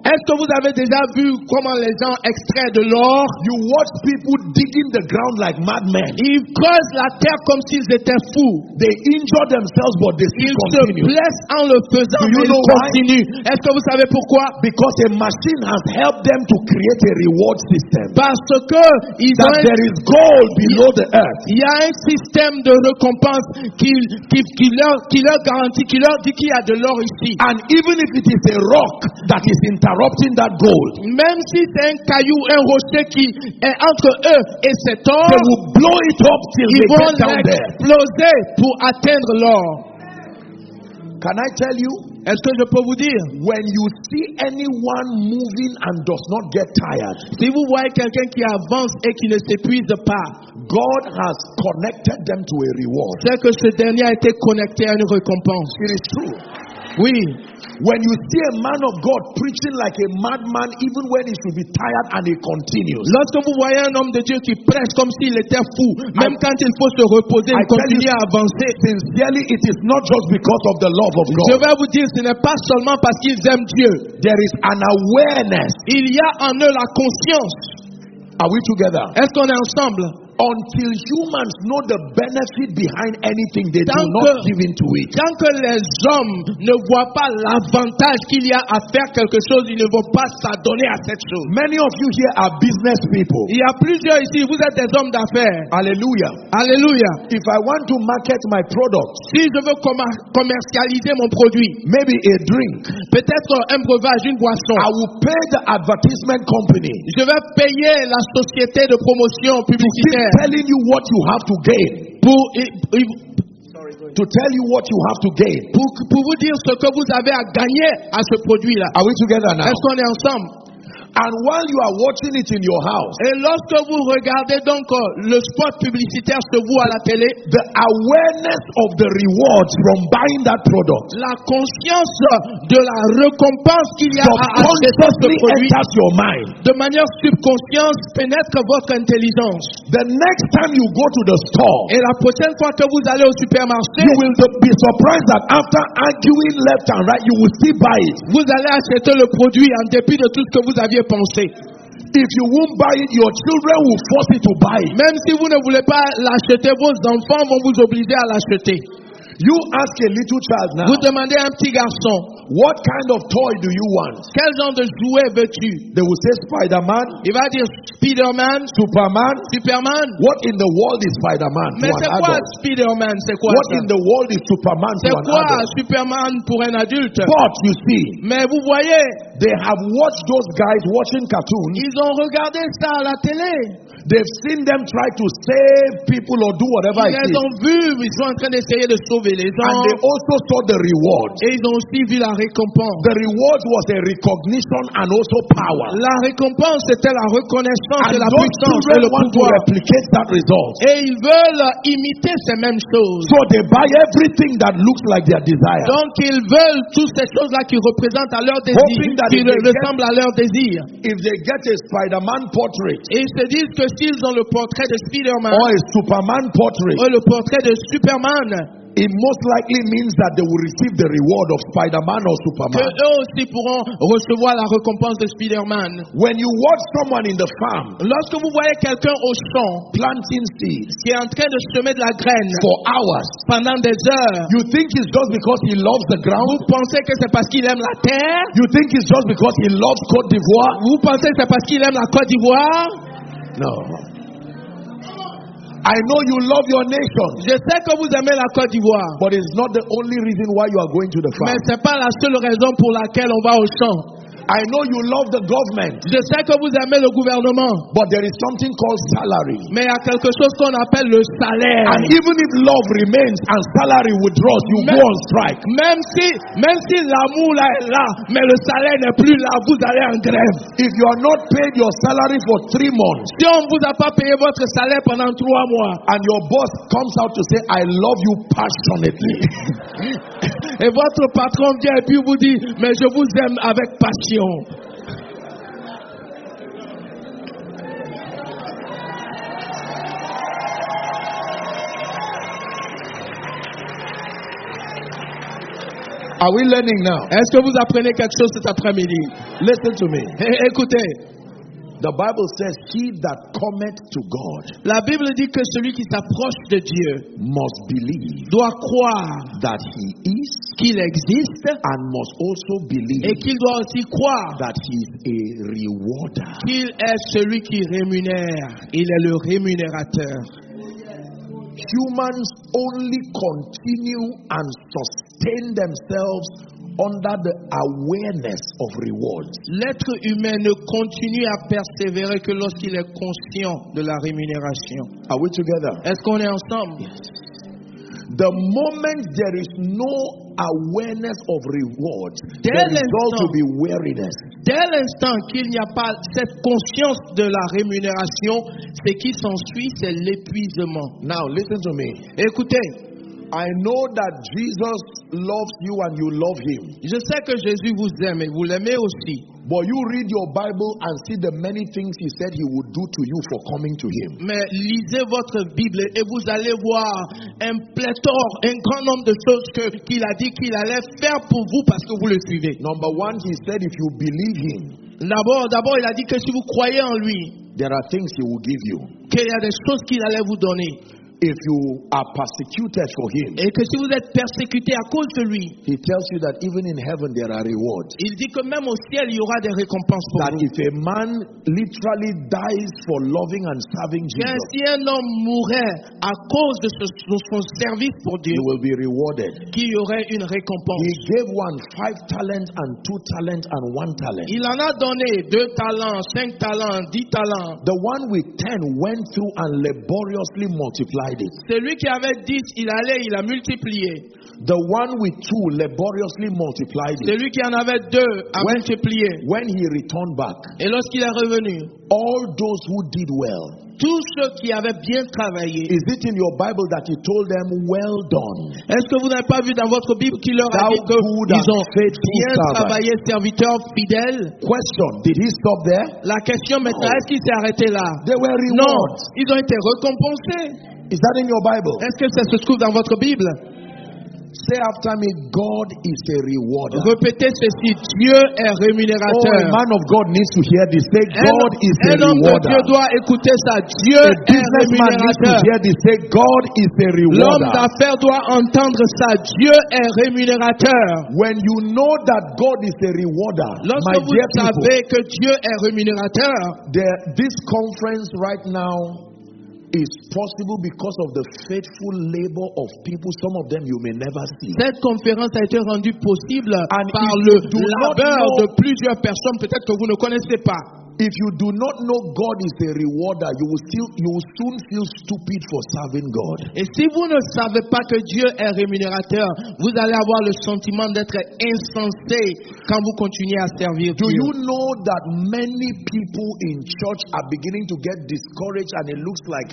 S1: Est-ce que vous avez déjà vu comment les gens extraient de l'or?
S3: You watch people digging the ground like madmen.
S1: Ils creusent la terre comme s'ils étaient fous.
S3: They injure themselves, but they still
S1: Ils se
S3: continue.
S1: blessent en le faisant,
S3: Do you
S1: mais ils
S3: know why?
S1: continuent. Est-ce que vous savez pourquoi?
S3: Because a machine has helped them to create a reward system.
S1: Parce que ils ont
S3: That there is gold below the earth.
S1: il y a un système de récompense qui leur garantit, qui leur dit qu'il y a de l'or ici.
S3: And even if it is a rock that is interrupting that gold,
S1: Même si c'est un caillou, un rocher qui est entre eux et cet or,
S3: they will blow it up till
S1: ils
S3: they
S1: vont
S3: get down there.
S1: l'exploser pour atteindre l'or.
S3: Can I tell you?
S1: Est-ce que je peux vous dire?
S3: When you see anyone moving and does not get tired,
S1: Si vous voyez quelqu'un qui avance et qui ne s'épuise pas,
S3: God has connected them to a reward.
S1: c'est que ce dernier a été connecté à une récompense.
S3: It is true.
S1: Oui.
S3: When you see a man of God preaching like a madman, even when he should be tired, and he continues.
S1: Lorsque vous voyez un homme de Dieu qui prêche comme s'il était fou, même quand il faut se reposer, il continue à avancer.
S3: Sincerely, it is not just because of the love of
S1: Je
S3: God.
S1: vais vous dire, ce n'est pas seulement parce qu'ils aiment Dieu.
S3: There is an awareness.
S1: Il y a en eux la conscience.
S3: Are we together?
S1: Est-ce qu'on est ensemble?
S3: Until humans know the benefit behind anything, they do
S1: Tant
S3: not
S1: que-
S3: give into it.
S1: Tant que les hommes ne voient pas l'avantage qu'il y a à faire quelque chose, ils ne vont pas s'adonner à cette chose.
S3: Many of you here are business people.
S1: Il y a plusieurs ici, vous êtes des hommes d'affaires.
S3: Hallelujah.
S1: Alléluia.
S3: If I want to market my product,
S1: Si je veux commercialiser mon produit,
S3: maybe a drink,
S1: peut-être un breuvage, une boisson,
S3: I will pay the advertisement company
S1: je vais payer la société de promotion
S3: to keep
S1: publicitaire
S3: telling you what you have to gain. To tell you what you have to gain.
S1: pour vous dire ce que vous avez à gagner à ce produit-là.
S3: Are we together now?
S1: Est-ce qu'on est ensemble?
S3: And while you are watching it in your house,
S1: Et lorsque vous regardez donc le spot publicitaire sur vous à la télé,
S3: the awareness of the rewards from buying that product
S1: la conscience de la récompense qu'il y a à acheter ce
S3: subconsciously
S1: produit,
S3: enters your mind.
S1: de manière subconsciente, pénètre votre intelligence.
S3: The next time you go to the store,
S1: Et la prochaine fois que vous allez au supermarché,
S3: you will be surprised that after arguing left and right, you will still buy it.
S1: vous allez acheter le produit en dépit de tout ce que vous aviez pensé.
S3: If you won't buy it, your children will force you to buy it.
S1: Même si vous ne voulez pas l'acheter, vos enfants vont vous obliger à l'acheter.
S3: You ask a little child now,
S1: Vous demandez à un petit garçon,
S3: what kind of toy do you want?
S1: quel genre de jouet veux-tu?
S3: They will say Spider-Man,
S1: Il va dire Spider-Man,
S3: Superman.
S1: Superman.
S3: What in the world is Spider-Man to
S1: Mais
S3: an
S1: c'est quoi
S3: adult?
S1: Spider-Man? C'est quoi
S3: What
S1: ça?
S3: in the world is Superman to
S1: C'est
S3: an
S1: quoi
S3: adult?
S1: Superman pour un adulte?
S3: But you see,
S1: Mais vous voyez,
S3: they have watched those guys watching cartoons.
S1: ils ont regardé ça à la télé.
S3: They've seen them try to save people or do whatever
S1: Ils
S3: it
S1: les
S3: is.
S1: ont vus, ils sont en train d'essayer de sauver les
S3: And
S1: gens.
S3: they also saw the reward.
S1: Et ils ont aussi vu la récompense.
S3: The reward was a recognition and also power.
S1: La récompense, c'était la reconnaissance
S3: And
S1: et la
S3: those
S1: puissance et
S3: children
S1: le
S3: want to
S1: pouvoir.
S3: replicate that result.
S1: Et ils veulent imiter ces mêmes choses.
S3: So they buy everything that looks like their desire.
S1: Donc ils veulent toutes ces choses-là qui représentent à leur désir,
S3: Hoping that
S1: qui
S3: if they
S1: ressemblent à leur désir.
S3: If they get a Spider-Man portrait
S1: Et ils se disent que s'ils ont le portrait de Spider-Man
S3: or a Superman portrait,
S1: ou le portrait de Superman,
S3: it most likely means that they will receive the reward of Spider-Man or
S1: que
S3: Superman.
S1: eux aussi pourront recevoir la récompense de Spider-Man.
S3: When you watch someone in the farm
S1: Lorsque vous voyez quelqu'un au champ
S3: planting seeds
S1: qui est en train de semer de la graine
S3: for hours,
S1: pendant des heures,
S3: you think it's just because he loves the ground?
S1: vous pensez que c'est parce qu'il aime la terre?
S3: You think it's just because he loves Côte d'Ivoire?
S1: Vous pensez que c'est parce qu'il aime la Côte d'Ivoire?
S3: No. I know you love your nation,
S1: Je sais que vous aimez la Côte d'Ivoire,
S3: but it's not the only reason why you are going to the
S1: mais
S3: farm.
S1: c'est pas la seule raison pour laquelle on va au champ.
S3: I know you love the government,
S1: Je sais que vous aimez le gouvernement,
S3: but there is something called salary.
S1: mais il y a quelque chose qu'on appelle le salaire.
S3: And even if love remains and salary withdraws, you go on strike.
S1: Même si l'amour là est là, mais le salaire n'est plus là, vous allez en grève.
S3: If you are not paid your salary for 3 months
S1: Si on ne vous a pas payé votre salaire pendant 3 mois,
S3: and your boss comes out to say, I love you passionately,
S1: et votre patron vient et puis vous dit, mais je vous aime avec passion.
S3: are we learning now?
S1: Est-ce que vous apprenez quelque chose cet après-midi?
S3: Listen to me.
S1: Écoutez,
S3: The Bible says, he that cometh to God
S1: la Bible dit que celui qui s'approche de Dieu
S3: must believe
S1: doit croire
S3: that he is
S1: qu'il existe
S3: and must also believe
S1: et qu'il doit aussi croire
S3: that he is a rewarder.
S1: qu'il est celui qui rémunère. Il est le rémunérateur.
S3: Humans only continue and sustain themselves under the awareness of rewards.
S1: L'être humain ne continue à persévérer que lorsqu'il est conscient de la rémunération.
S3: Are we together?
S1: Est-ce qu'on est ensemble?
S3: The moment there is no awareness of rewards, the
S1: Dès
S3: result
S1: l'instant-
S3: will be weariness.
S1: Dès l'instant qu'il n'y a pas cette conscience de la rémunération, ce qui s'ensuit, c'est l'épuisement.
S3: Now listen to me.
S1: Écoutez,
S3: I know that Jesus loves you and you love him.
S1: je sais que Jésus vous aime et vous l'aimez aussi.
S3: But you read your Bible and see the many things he said he would do to you for coming to him.
S1: Mais lisez votre Bible et vous allez voir un pléthore, un grand nombre de choses qu'il a dit qu'il allait faire pour vous parce que vous le suivez.
S3: Number one, he said if you believe him,
S1: D'abord, il a dit que si vous croyez en lui,
S3: there are things he will give you.
S1: qu'il y a des choses qu'il allait vous donner.
S3: If you are persecuted for him,
S1: Et que si vous êtes persécuté à cause de lui,
S3: he tells you that even in heaven there are rewards.
S1: il dit que même au ciel, il y aura des récompenses pour
S3: That
S1: vous.
S3: if a man literally dies for loving and serving
S1: Que
S3: Jesus,
S1: si un homme mourait à cause de son service pour Dieu,
S3: he will be rewarded.
S1: qu'il y aurait une récompense.
S3: He gave one 5 talents and 2 talents and 1 talent.
S1: Il en a donné 2 talents, 5 talents, 10 talents.
S3: The one with 10 went through and laboriously multiplied it.
S1: Celui qui avait 10, il a multiplié.
S3: The one with 2 laboriously multiplied it.
S1: Celui qui en avait 2 a multiplié.
S3: When he returned back,
S1: Et lorsqu'il est revenu,
S3: all those who did well,
S1: tous ceux qui avaient bien travaillé,
S3: is it in your Bible that he told them, well done?
S1: est-ce que vous n'avez pas vu dans votre Bible qu'il leur a
S3: Thou
S1: dit
S3: good and
S1: qu'ils ont
S3: faithful
S1: bien
S3: servant.
S1: travaillé, serviteurs fidèles?
S3: Question, did he stop there?
S1: La question maintenant, est-ce qu'il s'est arrêté là?
S3: There were
S1: Non,
S3: rewards.
S1: ils ont été récompensés.
S3: Is that in your Bible?
S1: Est-ce que ça se trouve dans votre Bible?
S3: Say after me, God is a rewarder.
S1: Répétez ceci, Dieu est
S3: Oh,
S1: rémunérateur.
S3: a man of God needs to hear this. Say, God is a
S1: Un homme de Dieu
S3: rewarder.
S1: doit écouter ça. Dieu
S3: A
S1: est
S3: businessman needs to
S1: rémunérateur.
S3: hear this. Say, God is a
S1: L'homme
S3: rewarder.
S1: d'affaires doit entendre ça. Dieu est rémunérateur.
S3: When you know that God is a rewarder, my
S1: Lorsque vous
S3: dear people,
S1: savez que Dieu est rémunérateur,
S3: this conference right now is possible because of the faithful labor of people. Some of them you may never see.
S1: cette conférence a été rendue possible
S3: And
S1: par
S3: if
S1: le
S3: you do not
S1: labeur
S3: know-
S1: de plusieurs personnes, peut-être que vous ne connaissez pas.
S3: If you do not know God is a rewarder, you will soon feel stupid for serving God.
S1: Et si vous ne savez pas que Dieu est rémunérateur, vous allez avoir le sentiment d'être insensé quand vous continuez à servir
S3: Do
S1: Dieu.
S3: you know that many people in church are beginning to get discouraged, and it looks like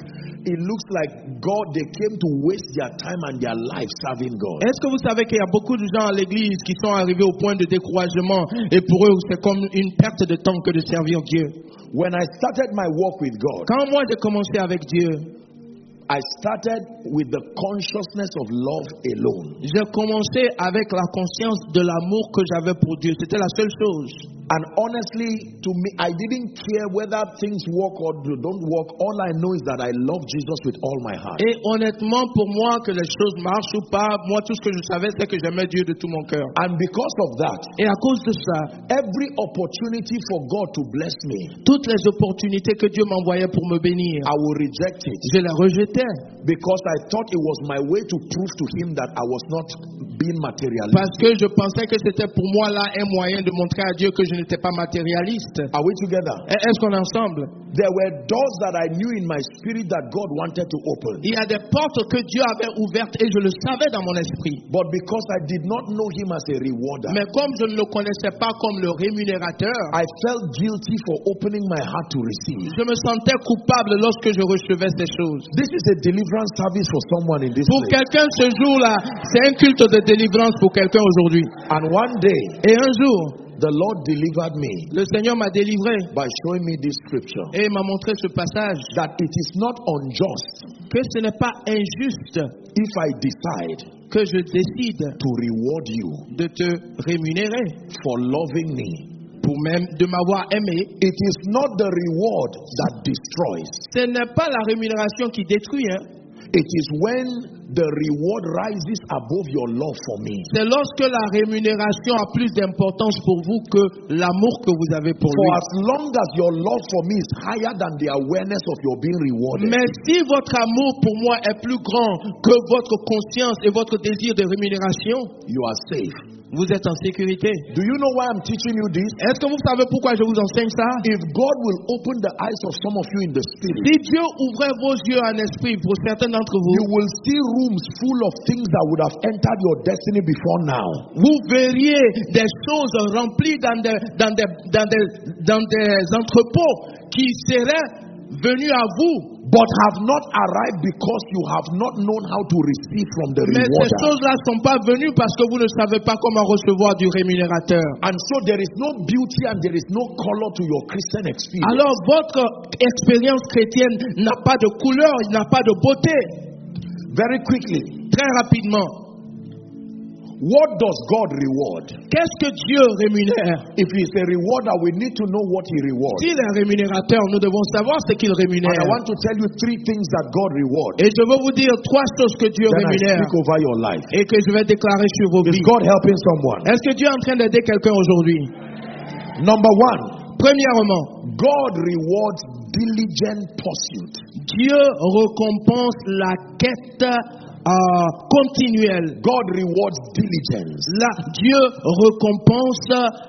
S3: God, they came to waste their time and their life serving God.
S1: Est-ce que vous savez qu'il y a beaucoup de gens à l'église qui sont arrivés au point de découragement et pour eux c'est comme une perte de temps que de servir Dieu?
S3: When I started my walk with God,
S1: Quand moi j'ai commencé avec Dieu,
S3: I started with the consciousness of love alone.
S1: j'ai commencé avec la conscience de l'amour que j'avais pour Dieu. C'était la seule chose.
S3: And honestly, to me, I didn't care whether things work or don't work. All I know is that I love Jesus with all my heart.
S1: Et honnêtement, pour moi, que les choses marchent ou pas, moi tout ce que je savais, c'est que j'aimais Dieu de tout mon cœur.
S3: And because of that,
S1: Et à cause de ça,
S3: every opportunity for God to bless me,
S1: toutes les opportunités que Dieu m'envoyait pour me bénir,
S3: I will reject it.
S1: je les rejetais.
S3: Because I thought it was my way to prove to him that I was not being materialistic.
S1: Parce que je pensais que c'était pour moi là un moyen de montrer à Dieu que je n'étais pas matérialiste.
S3: Are we together?
S1: Est-ce qu'on est ensemble?
S3: There were doors that I knew in my spirit that God wanted to open.
S1: Il y a des portes que Dieu avait ouvertes et je le savais dans mon esprit.
S3: But because I did not know him as a rewarder,
S1: Mais comme je ne le connaissais pas comme le rémunérateur,
S3: I felt guilty for opening my heart to receive.
S1: je me sentais coupable lorsque je recevais ces choses.
S3: This is a deliverance service for someone in this
S1: Pour
S3: place.
S1: quelqu'un ce jour-là, c'est un culte de délivrance pour quelqu'un aujourd'hui.
S3: And one day,
S1: Et un jour,
S3: the Lord delivered me
S1: le Seigneur m'a délivré
S3: by showing me this scripture.
S1: et m'a montré ce passage,
S3: That it is not unjust
S1: que ce n'est pas injuste
S3: if I decide
S1: que je décide
S3: to reward you
S1: de te rémunérer
S3: for loving me
S1: de m'avoir aimé.
S3: It is not the reward that destroys.
S1: Ce n'est pas la rémunération qui détruit, hein.
S3: It is when the reward rises above your love for me.
S1: C'est lorsque la rémunération a plus d'importance pour vous que l'amour que vous avez pour
S3: For
S1: lui.
S3: as long as your love for me is higher than the awareness of your being rewarded,
S1: Mais si votre amour pour moi est plus grand que votre conscience et votre désir de rémunération,
S3: you are safe.
S1: vous êtes en sécurité.
S3: Do you know why I'm teaching you this?
S1: Est-ce que vous savez pourquoi je vous enseigne ça?
S3: If God will open the eyes of some of you in the spirit,
S1: Si Dieu ouvrait vos yeux en esprit pour certains d'entre
S3: you
S1: vous,
S3: will see rooms full of things that would have entered your destiny before now.
S1: vous verriez des choses remplies dans des entrepôts qui seraient venus à vous.
S3: But have not arrived because you have not known how to receive from the
S1: Mais ces
S3: rewarder.
S1: choses-là ne sont pas venues parce que vous ne savez pas comment recevoir du rémunérateur.
S3: And so there is no beauty and there is no color to your Christian experience.
S1: Alors votre expérience chrétienne n'a pas de couleur, il n'a pas de beauté.
S3: Very quickly,
S1: Très rapidement,
S3: what does God reward?
S1: qu'est-ce que Dieu rémunère?
S3: If He is a rewarder, we need to know what He rewards.
S1: S'il est rémunérateur, nous devons savoir ce qu'il
S3: And I
S1: rémunère.
S3: want to tell you three things that God rewards.
S1: Et je veux vous dire trois choses que Dieu
S3: Then I
S1: rémunère
S3: speak over your life.
S1: et que je vais déclarer sur vos
S3: Is
S1: vies.
S3: God helping someone?
S1: Est-ce que Dieu est en train d'aider quelqu'un aujourd'hui?
S3: Number one,
S1: Premièrement,
S3: God rewards diligent pursuit.
S1: Dieu récompense la quête continuelle.
S3: God rewards diligence.
S1: Dieu récompense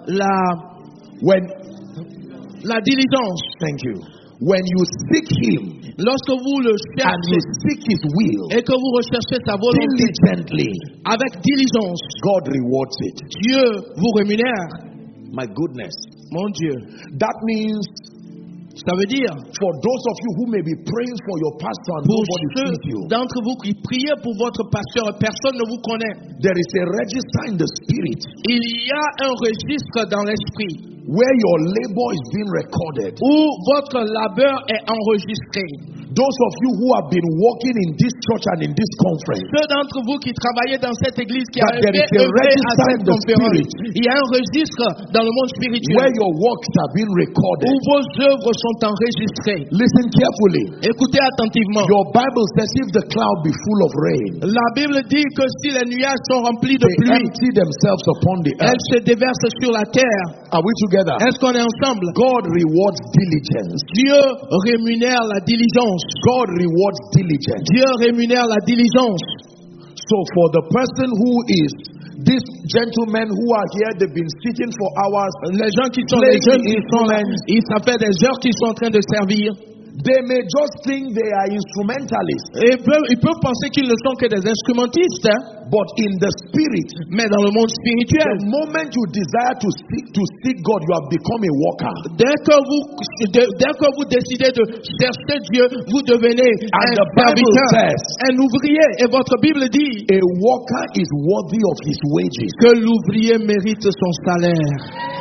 S3: When,
S1: la diligence.
S3: thank you. When you seek Him
S1: Lorsque vous le
S3: and you
S1: cherchez
S3: seek His will
S1: et que vous recherchez sa volonté
S3: diligently,
S1: avec diligence,
S3: God rewards it.
S1: Dieu vous rémunère.
S3: My goodness.
S1: Mon Dieu.
S3: That means
S1: Ça veut dire,
S3: for those of you who may be praying for your pastor and
S1: pour
S3: nobody
S1: ceux
S3: sees you,
S1: d'entre vous qui priez pour votre pasteur et personne ne vous connaît,
S3: there is a register in the spirit
S1: il y a un registre dans l'esprit
S3: where your labor is being recorded.
S1: où votre labeur est enregistré.
S3: Those of you who have been working in this church and in this conference,
S1: Ceux d'entre vous qui travaillez dans cette église, qui
S3: That
S1: avez
S3: there is
S1: été
S3: a
S1: œuvré à
S3: register
S1: cette
S3: in the
S1: conférence,
S3: spirit.
S1: il y a un registre dans le monde
S3: where
S1: spirituel
S3: your works are being
S1: où
S3: recorded.
S1: vos œuvres sont enregistrées.
S3: Listen carefully.
S1: Écoutez attentivement.
S3: Your Bible says if the cloud be full of rain,
S1: La Bible dit que si les nuages sont remplis de
S3: they
S1: pluie,
S3: empty themselves upon the
S1: elles
S3: earth.
S1: se déversent sur la terre.
S3: Are we together?
S1: Est-ce qu'on est ensemble?
S3: God rewards diligence.
S1: Dieu rémunère la diligence.
S3: God rewards diligence.
S1: Dieu rémunère la diligence.
S3: So for the person who is these gentlemen who are here, they've been sitting for hours.
S1: Les gens qui sont
S3: Playing
S1: les jeunes qui sont là,
S3: instruments.
S1: ça fait des heures qu'ils sont en train de servir.
S3: They may just think they are instrumentalists,
S1: Et ils peuvent penser qu'ils ne sont que des instrumentistes, hein.
S3: but in the spirit,
S1: Mais dans le monde spirituel,
S3: the moment you desire to seek God, you have become a worker.
S1: dès que vous décidez de chercher Dieu, vous devenez un
S3: the Bible
S1: serviteur,
S3: says,
S1: un ouvrier. Et votre Bible dit
S3: a worker is worthy of his wages.
S1: que l'ouvrier mérite son salaire.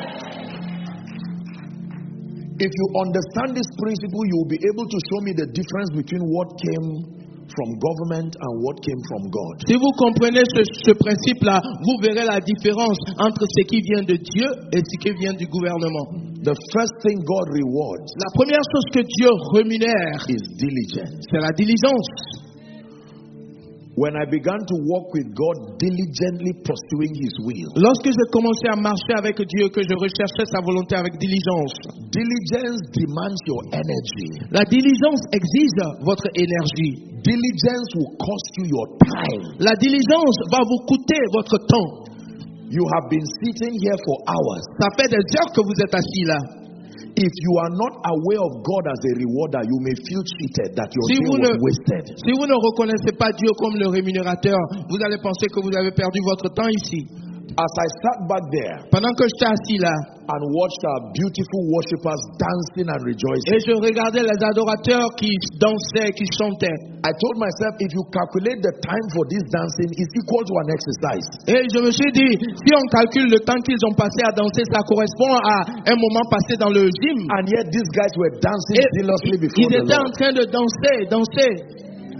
S3: If you understand this principle, you will be able to show me the difference between what came from government and what came from God.
S1: Si vous comprenez ce principe-là, vous verrez la différence entre ce qui vient de Dieu et ce qui vient du gouvernement.
S3: The first thing God rewards
S1: La première chose que Dieu rémunère,
S3: is diligence.
S1: c'est la diligence.
S3: When I began to walk with God, diligently pursuing His will,
S1: Lorsque j'ai commencé à marcher avec Dieu, que je recherchais sa volonté avec diligence,
S3: diligence demands your energy.
S1: la diligence exige votre énergie.
S3: Diligence will cost you your time.
S1: La diligence va vous coûter votre temps.
S3: You have been sitting here for hours.
S1: Ça fait des heures que vous êtes assis là.
S3: If you are not aware of God as a rewarder, you may feel cheated that your
S1: Si
S3: day
S1: vous
S3: was
S1: ne-
S3: wasted.
S1: Si vous ne reconnaissez pas Dieu comme le rémunérateur, vous allez penser que vous avez perdu votre temps ici.
S3: As I sat back there
S1: Pendant que j'étais assis là,
S3: and watched our beautiful worshippers dancing and rejoicing,
S1: et je regardais les adorateurs qui dansaient, qui chantaient,
S3: I told myself, if you calculate the time for this dancing, it's equal to an exercise.
S1: et je me suis dit, si on calcule le temps qu'ils ont passé à danser, ça correspond à un moment passé dans le gym.
S3: And yet these guys were dancing
S1: Et
S3: zealously before
S1: ils
S3: the
S1: étaient en
S3: Lord.
S1: train de danser.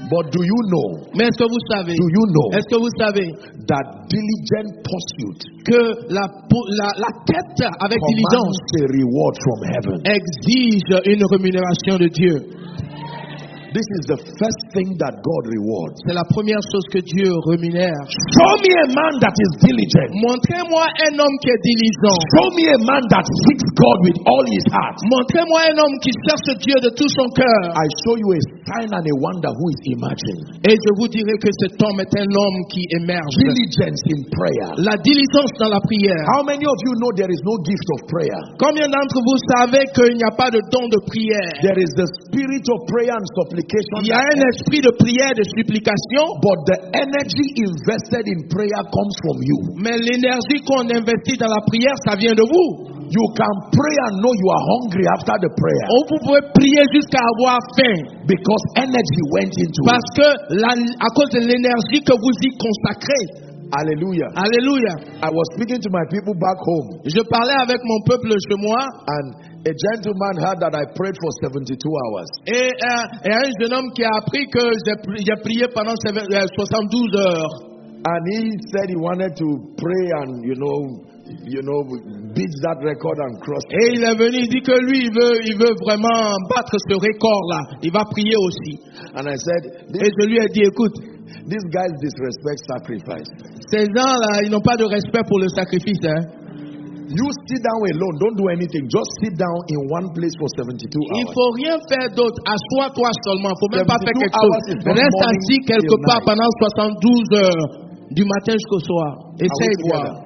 S3: But do you know?
S1: Mais est-ce que vous savez?
S3: Do you know
S1: Est-ce que vous savez
S3: that diligent pursuit
S1: que la quête avec diligence
S3: commands a reward from heaven?
S1: exige une rémunération de Dieu?
S3: This is the first thing that God rewards.
S1: C'est la première chose que Dieu rémunère.
S3: Show me a man that is diligent.
S1: Montrez-moi un homme qui est diligent.
S3: Show me a man that seeks God with all his heart.
S1: Montrez-moi un homme qui cherche Dieu de tout son cœur.
S3: I show you a sign and a wonder who is emerging.
S1: Et je vous dirai que cet homme est un homme qui émerge.
S3: Diligence in prayer.
S1: La diligence dans la prière.
S3: How many of you know there is no gift of prayer?
S1: Combien d'entre vous savez qu'il n'y a pas de don de prière?
S3: There is the spirit of prayer and supplication.
S1: Il y a un esprit de prière, de supplication.
S3: But the energy invested in prayer comes from you.
S1: Mais l'énergie qu'on investit dans la prière, ça vient de vous.
S3: You can pray and know you are hungry after the prayer.
S1: Vous pouvez prier jusqu'à avoir faim.
S3: Because energy went into it.
S1: Parce que à cause de l'énergie que vous y consacrez.
S3: Hallelujah.
S1: Alléluia.
S3: I was speaking to my people back home.
S1: Je parlais avec mon peuple chez moi.
S3: And a gentleman heard that I prayed for 72 hours.
S1: Et un jeune homme qui a appris que j'ai prié pendant 72 heures.
S3: And he said he wanted to pray and, you know, beat that record and cross.
S1: Et il est venu, il dit que lui, il veut vraiment battre ce record-là. Il va prier aussi.
S3: And I said,
S1: et je lui ai dit, écoute,
S3: these guys disrespect sacrifice.
S1: Ces gens-là, ils n'ont pas de respect pour le sacrifice.
S3: You sit down alone, don't do anything. Just sit down in one place for 72 hours.
S1: Il faut rien faire d'autre. Assois-toi seulement. Il faut même pas faire quelque chose. Reste assis quelque part pendant 72 heures, du matin jusqu'au soir. Essaye de voir.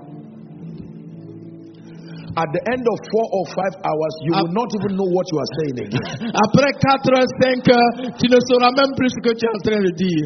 S3: At the end of 4 or 5 hours, you will not even know what you are saying again.
S1: Après 4 heures, 5 heures, tu ne sauras même plus ce que tu es en train de dire.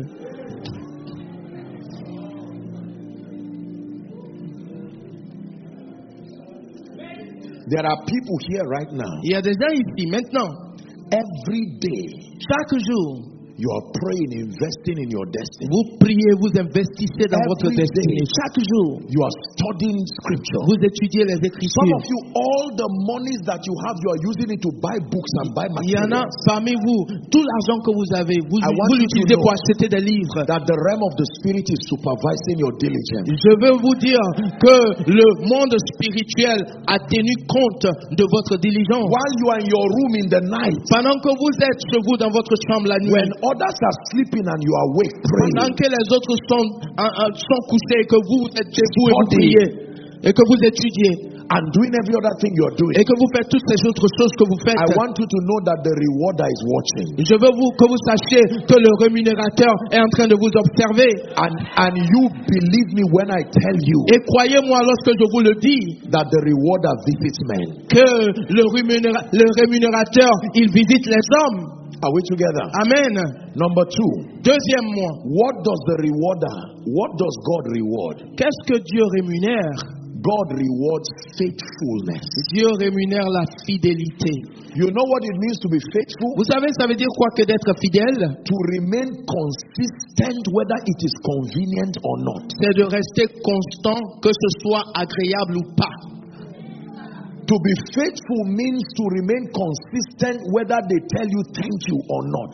S3: There are people here right now.
S1: Il y a des gens ici maintenant.
S3: Every day,
S1: chaque jour,
S3: you are praying, investing in your destiny.
S1: Vous priez, vous investissez dans votre destinée. Chaque jour,
S3: you are studying scripture.
S1: Vous étudiez les Écritures.
S3: Some of you, all the monies that you have, you are using it to buy books and buy materials.
S1: Il y en a parmi vous, tout l'argent que vous avez, vous l'utilisez pour acheter des livres.
S3: That the realm of the spirit is supervising your diligence.
S1: Je veux vous dire que le monde spirituel a tenu compte de votre diligence.
S3: While you are in your room in the night,
S1: pendant que vous êtes chez vous dans votre chambre la nuit.
S3: When others are sleeping and you are awake praying.
S1: Pendant que les autres sont couchés et que vous êtes debout et vous priez et que vous étudiez.
S3: And doing every other thing you are doing.
S1: Et que vous faites toutes ces autres choses que vous faites.
S3: I want you to know that the rewarder is watching.
S1: Je veux que vous sachiez que le rémunérateur est en train de vous observer.
S3: And you believe me when I tell you.
S1: Et croyez-moi lorsque je vous le dis.
S3: That the rewarder visits men.
S1: Que le rémunérateur, il visite les hommes.
S3: Are we together?
S1: Amen.
S3: Number 2.
S1: Deuxièmement.
S3: What does God reward?
S1: Qu'est-ce que Dieu rémunère?
S3: God rewards faithfulness.
S1: Dieu rémunère la fidélité.
S3: You know what it means to be faithful?
S1: Vous savez, ça veut dire quoi que d'être fidèle?
S3: To remain consistent whether it is convenient or not.
S1: C'est de rester constant, que ce soit agréable ou pas.
S3: To be faithful means to remain consistent whether they tell you thank you or not.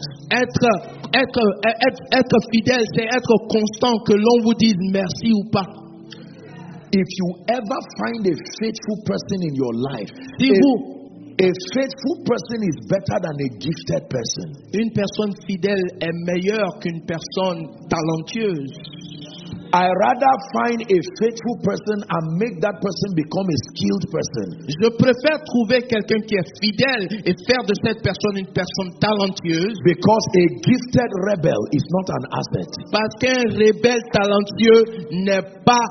S3: Être
S1: fidèle, c'est être constant, que l'on vous dise merci ou pas.
S3: If you ever find a faithful person in your life, a faithful person is better than a gifted person.
S1: Une personne fidèle est meilleure qu'une personne talentueuse.
S3: I rather find a faithful person and make that person become a skilled person.
S1: Je préfère trouver quelqu'un qui est fidèle et faire de cette personne une personne talentueuse.
S3: Because a gifted rebel is not an asset.
S1: Parce qu'un rebelle talentueux n'est pas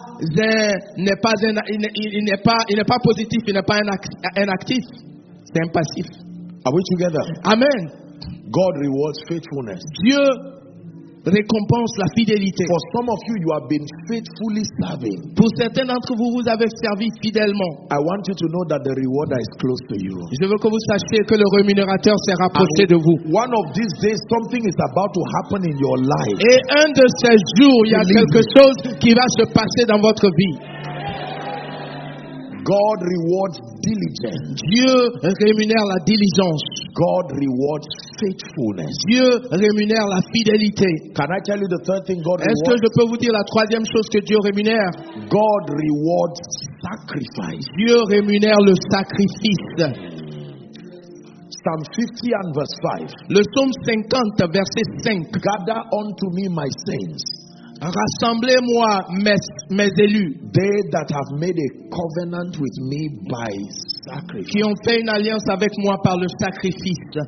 S1: positif, il n'est pas un actif. C'est un passif.
S3: Are we together?
S1: Amen.
S3: God rewards faithfulness.
S1: Dieu récompense la fidélité.
S3: For some of you, you have been faithfully serving.
S1: Pour certains d'entre vous, vous avez servi fidèlement.
S3: I want you to know that the rewarder is close to you.
S1: Je veux que vous sachiez que le rémunérateur s'est rapproché de vous.
S3: One of these days, something is about to happen in your life.
S1: Et un de ces jours, il y a quelque chose qui va se passer dans votre vie.
S3: God rewards diligence.
S1: Dieu rémunère la diligence.
S3: God rewards faithfulness.
S1: Dieu rémunère la fidélité.
S3: Can I tell you the third thing God
S1: Est-ce que
S3: rewards?
S1: je peux vous dire la troisième chose que Dieu rémunère?
S3: God rewards sacrifice.
S1: Dieu rémunère le sacrifice.
S3: Psalm 50 and verse 5.
S1: Le psaume 50, verset 5.
S3: Gather unto me my saints,
S1: Rassemblez-moi mes élus
S3: they that have made a covenant with me by sacrifice.
S1: qui ont fait une alliance avec moi par le sacrifice.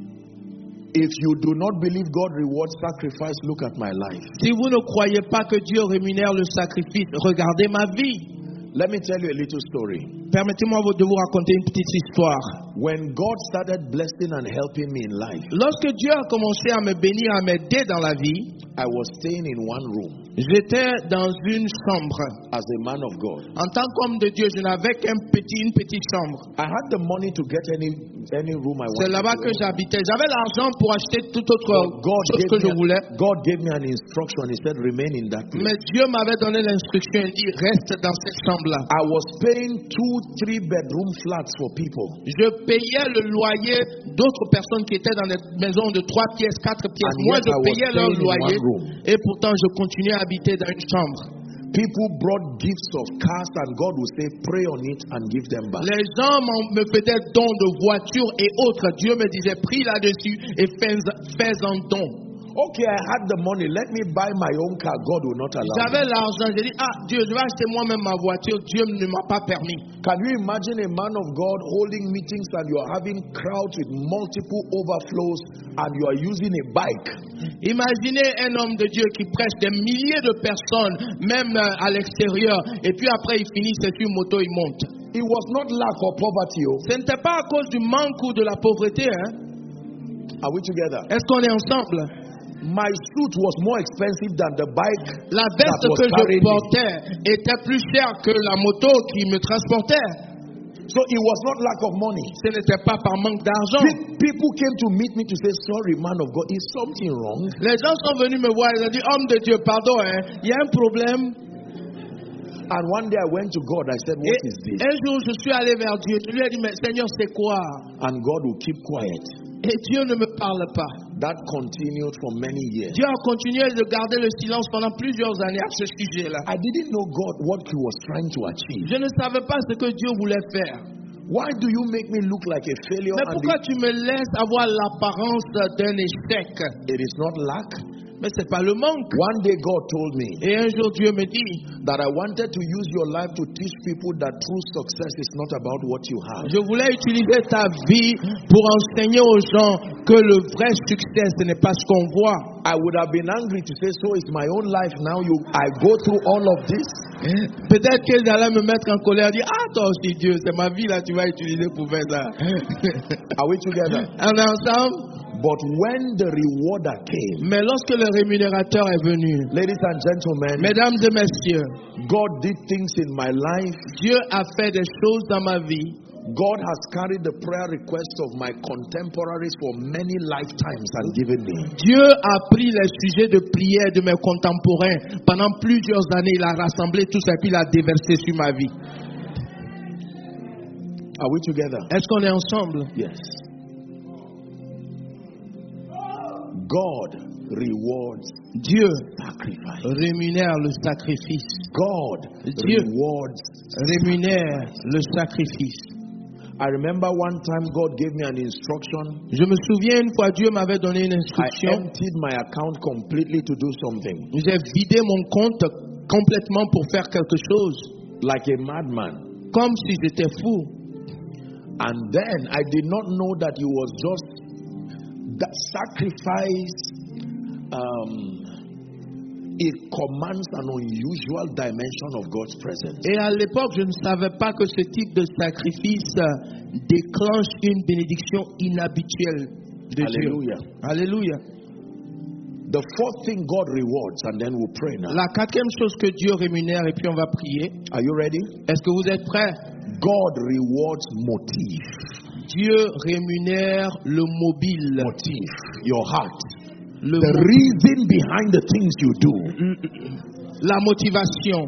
S3: If you do not believe God rewards sacrifice, look at my life.
S1: Si vous ne croyez pas que Dieu rémunère le sacrifice, regardez ma vie.
S3: Let me tell you a little story.
S1: Permettez-moi de vous raconter une petite histoire.
S3: When God started blessing and helping me in life,
S1: Lorsque Dieu a commencé à me bénir, à m'aider dans la vie,
S3: I was staying in one room
S1: j'étais dans une chambre.
S3: as a man of God.
S1: En tant qu'homme de Dieu, je n'avais une petite chambre.
S3: I had the money to get any room I
S1: C'est
S3: wanted.
S1: là-bas que j'habitais. J'avais l'argent pour acheter toute autre
S3: God
S1: chose que je voulais.
S3: God gave me an instruction. He said, remain in that place.
S1: Mais Dieu m'avait donné l'instruction. Il dit, reste dans cette chambre-là.
S3: I was paying 2-3 bedroom flats for people.
S1: Je payais le loyer d'autres personnes qui étaient dans des maisons de 3 pièces, 4 pièces.
S3: And
S1: Moi,
S3: yet
S1: je
S3: I was
S1: payais leur
S3: staying in
S1: loyer.
S3: one room.
S1: Et pourtant, je continuais à habiter dans une chambre.
S3: People brought gifts of cars and God would say, pray on it and give them back.
S1: Les gens me faisaient don de voitures et autres. Dieu me disait, prie là-dessus et fais-en don.
S3: Okay, I had the money. Let me buy my own car. God will not allow
S1: J'avais
S3: me.
S1: l'argent. J'ai dit, Dieu, je vais acheter moi-même ma voiture. Dieu ne m'a pas permis.
S3: Can you imagine a man of God holding meetings and you're having crowds with multiple overflows and you are using a bike?
S1: Imaginez un homme de Dieu qui prêche des milliers de personnes, même à l'extérieur. Et puis après, il finit, c'est sur moto, il monte.
S3: It was not lack or poverty. Oh.
S1: Ce n'était pas à cause du manque ou de la pauvreté. Hein?
S3: Are we together?
S1: Est-ce qu'on est ensemble?
S3: My suit was more expensive than the bike.
S1: La
S3: that
S1: veste
S3: was
S1: que je
S3: carrying me.
S1: portais était plus chère que la moto qui me transportait.
S3: So it was not lack of money.
S1: Ce n'était pas par manque d'argent.
S3: People came to meet me to say, sorry, man of God, is something wrong?
S1: Les gens sont venus me voir et ils ont dit, homme de Dieu, pardon, hein, il y a un problème.
S3: And one day I went to God, I said, what is this?
S1: Un jour, je suis allé vers Dieu. Je lui ai dit, mais Seigneur, c'est quoi?
S3: And God will keep quiet.
S1: Et Dieu ne me parle pas.
S3: That continued for many years.
S1: Dieu a continué de garder le silence pendant plusieurs années à ce sujet-là.
S3: I didn't know God what He was trying to achieve.
S1: Je ne savais pas ce que Dieu voulait faire.
S3: Why do you make me look like a failure?
S1: Mais pourquoi tu me laisses avoir l'apparence d'un échec?
S3: It is not lack.
S1: Mais c'est pas le manque.
S3: One day God told me
S1: Et un jour Dieu me dit,
S3: that I wanted to use your life to teach people that true success is not about what you have.
S1: je voulais utiliser ta vie pour enseigner aux gens que le vrai succès, ce n'est pas ce qu'on voit.
S3: I would have been angry to say, so it's my own life now. I go through all of this.
S1: Peut-être qu'ils allaient me mettre en colère et dire, toi aussi Dieu, c'est ma vie là, tu vas utiliser pour faire ça.
S3: Are we together?
S1: On est ensemble?
S3: But when the rewarder came,
S1: Mais lorsque le rémunérateur est venu,
S3: ladies and gentlemen,
S1: mesdames et messieurs,
S3: God did things in my life.
S1: Dieu a fait des choses dans ma vie.
S3: God has carried the prayer requests of my contemporaries for many lifetimes and given me.
S1: Dieu a pris les sujets de prière de mes contemporains pendant plusieurs années. Il a rassemblé tout ça et puis il a déversé sur ma vie.
S3: Are we together?
S1: Est-ce qu'on est ensemble?
S3: Yes. God rewards
S1: Dieu
S3: sacrifice.
S1: rémunère le sacrifice.
S3: God
S1: Dieu
S3: rewards.
S1: rémunère le sacrifice.
S3: I remember one time God gave me an instruction.
S1: Je me souviens une fois Dieu m'avait donné une
S3: I
S1: instruction.
S3: emptied my account completely to do something.
S1: J'ai vidé mon compte complètement pour faire quelque chose.
S3: Like a madman.
S1: Comme si j'étais fou.
S3: And then I did not know that it was just that sacrifice. It commands an unusual dimension of God's presence.
S1: Et à l'époque, je ne savais pas que ce type de sacrifice déclenche une bénédiction inhabituelle de
S3: Hallelujah.
S1: Dieu. Alléluia.
S3: The fourth thing God rewards, and then we'll pray now.
S1: La quatrième chose que Dieu rémunère, et puis on va prier.
S3: Are you ready?
S1: Est-ce que vous êtes prêts?
S3: God rewards motive.
S1: Dieu rémunère le mobile.
S3: Motive. Your heart.
S1: Le
S3: The reason behind the things you do.
S1: la motivation.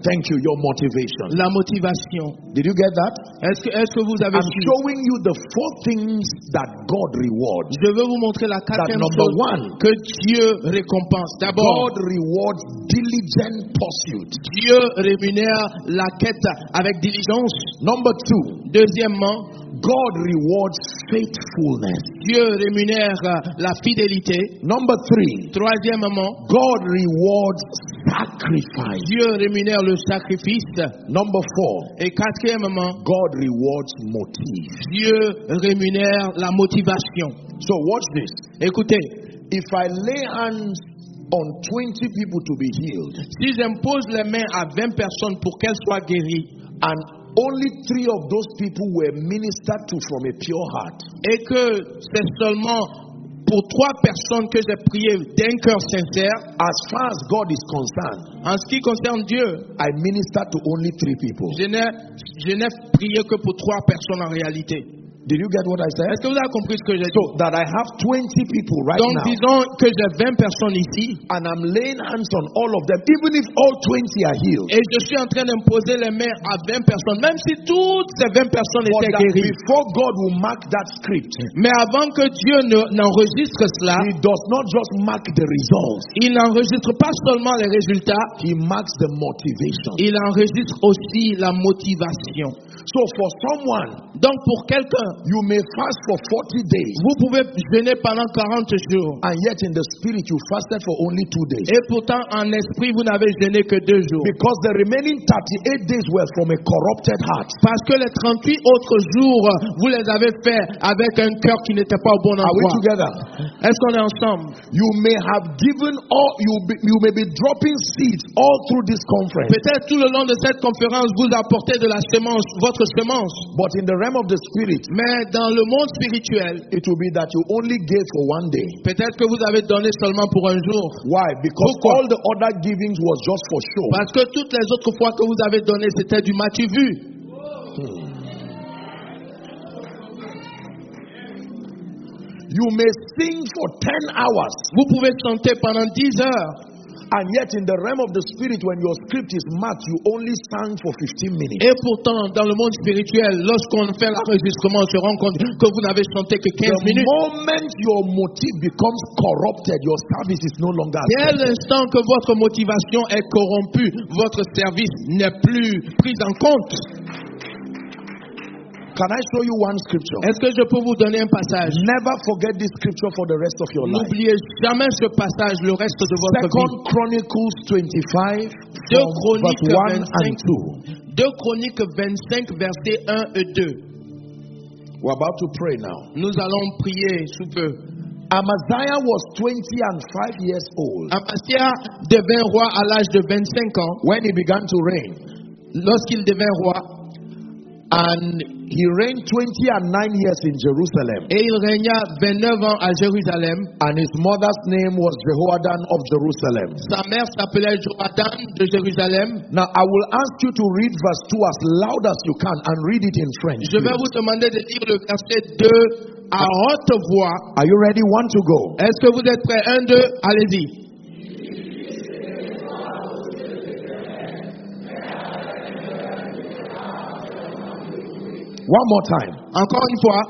S3: Thank you, your motivation.
S1: La motivation.
S3: Did you get that?
S1: Est-ce que vous avez
S3: I'm
S1: su?
S3: showing you the 4 things that God rewards.
S1: Je veux vous montrer la quatrième
S3: number
S1: chose
S3: one,
S1: que Dieu récompense. D'abord,
S3: God rewards diligent pursuit.
S1: Dieu rémunère la quête avec diligence.
S3: Number 2,
S1: Deuxièmement,
S3: God rewards faithfulness.
S1: Dieu rémunère la fidélité.
S3: Number 3,
S1: Troisièmement,
S3: God rewards sacrifice.
S1: Dieu rémunère le sacrifice.
S3: Number 4,
S1: Et quatrièmement,
S3: God rewards motive.
S1: Dieu rémunère la motivation.
S3: So watch this.
S1: Écoutez,
S3: If I lay hands on 20 people to be healed,
S1: si j'impose les mains à 20 personnes pour qu'elles soient guéries,
S3: and only 3 of those people were ministered to from a pure heart,
S1: et que c'est seulement pour 3 personnes que j'ai prié d'un cœur sincère,
S3: as far as God is concerned,
S1: en ce qui concerne Dieu,
S3: I ministered to only 3 people.
S1: je n'ai prié que pour 3 personnes en réalité.
S3: Did you get what I said?
S1: Est-ce que vous avez compris ce que j'ai dit?
S3: So that I have 20 people right
S1: Donc
S3: now,
S1: disons que j'ai 20 personnes ici,
S3: and I'm laying hands on all of them, even if all 20 are healed.
S1: et je suis en train d'imposer les mains à 20 personnes, même si toutes ces 20 personnes
S3: But
S1: étaient
S3: that
S1: guéries.
S3: before God will mark that script,
S1: Mais avant que Dieu n'enregistre cela,
S3: He does not just mark the results,
S1: il n'enregistre pas seulement les résultats,
S3: He marks the motivation.
S1: il enregistre aussi la motivation.
S3: So for someone,
S1: Donc pour quelqu'un,
S3: you may fast for 40 days,
S1: vous pouvez jeûner pendant 40 jours,
S3: and yet in the spirit you fasted for only 2 days.
S1: et pourtant en esprit vous n'avez jeûné que 2 jours.
S3: Because the remaining 38 days were from a corrupted heart.
S1: Parce que les 38 autres jours, vous les avez faits avec un cœur qui n'était pas au bon
S3: Are we
S1: endroit.
S3: together?
S1: Est-ce qu'on est ensemble?
S3: You may have given all, you may be dropping seeds all through this conference.
S1: Peut-être tout le long de cette conférence, vous apportez de la semence, votre semence.
S3: But in the realm of the spirit,
S1: Mais dans le monde spirituel,
S3: it will be that you only gave for 1 day.
S1: peut-être que vous avez donné seulement pour un jour.
S3: Why? Because
S1: Pourquoi?
S3: all the other givings was just for show.
S1: Parce que toutes les autres fois que vous avez donné, c'était du matu vu.
S3: You may sing for 10 hours,
S1: Vous pouvez chanter pendant 10 heures.
S3: and yet in the realm of the spirit, when your script is marked, you only sang for 15 minutes.
S1: Et pourtant, dans le monde spirituel, lorsqu'on fait l'enregistrement, on se rend compte que vous n'avez chanté que 15
S3: The
S1: minutes.
S3: moment your motive becomes corrupted, your service is no longer
S1: Dès
S3: accepted.
S1: l'instant que votre motivation est corrompue, votre service n'est plus pris en compte.
S3: Can I show you one scripture?
S1: Est-ce que je peux vous donner un passage?
S3: Never forget this scripture for the rest of your life.
S1: N'oubliez jamais ce passage le reste de votre
S3: Second
S1: vie.
S3: Chronicles 25,
S1: Deux
S3: from
S1: Chroniques
S3: verse 1 and 2.
S1: 2 Chroniques 25, versets 1 et 2.
S3: We're about to pray now.
S1: Nous allons prier sous peu.
S3: Amaziah was 20 and 5 years old
S1: Amasia devint roi à l'âge de 25 ans
S3: when he began to reign.
S1: lorsqu'il devint roi.
S3: And he reigned 20 and 9 years in Jerusalem.
S1: Et il régna 29 ans à Jérusalem.
S3: And his mother's name was Jehoadan of Jerusalem.
S1: Sa mère s'appelait Joadan de Jérusalem.
S3: Now I will ask you to read verse 2 as loud as you can and read it in French.
S1: Je vais vous demander de lire le verset 2 à haute voix.
S3: Are you ready? 1 to go.
S1: Est-ce que vous êtes prêts? 1, 2, allez-y.
S3: One more time.
S1: Encore une fois.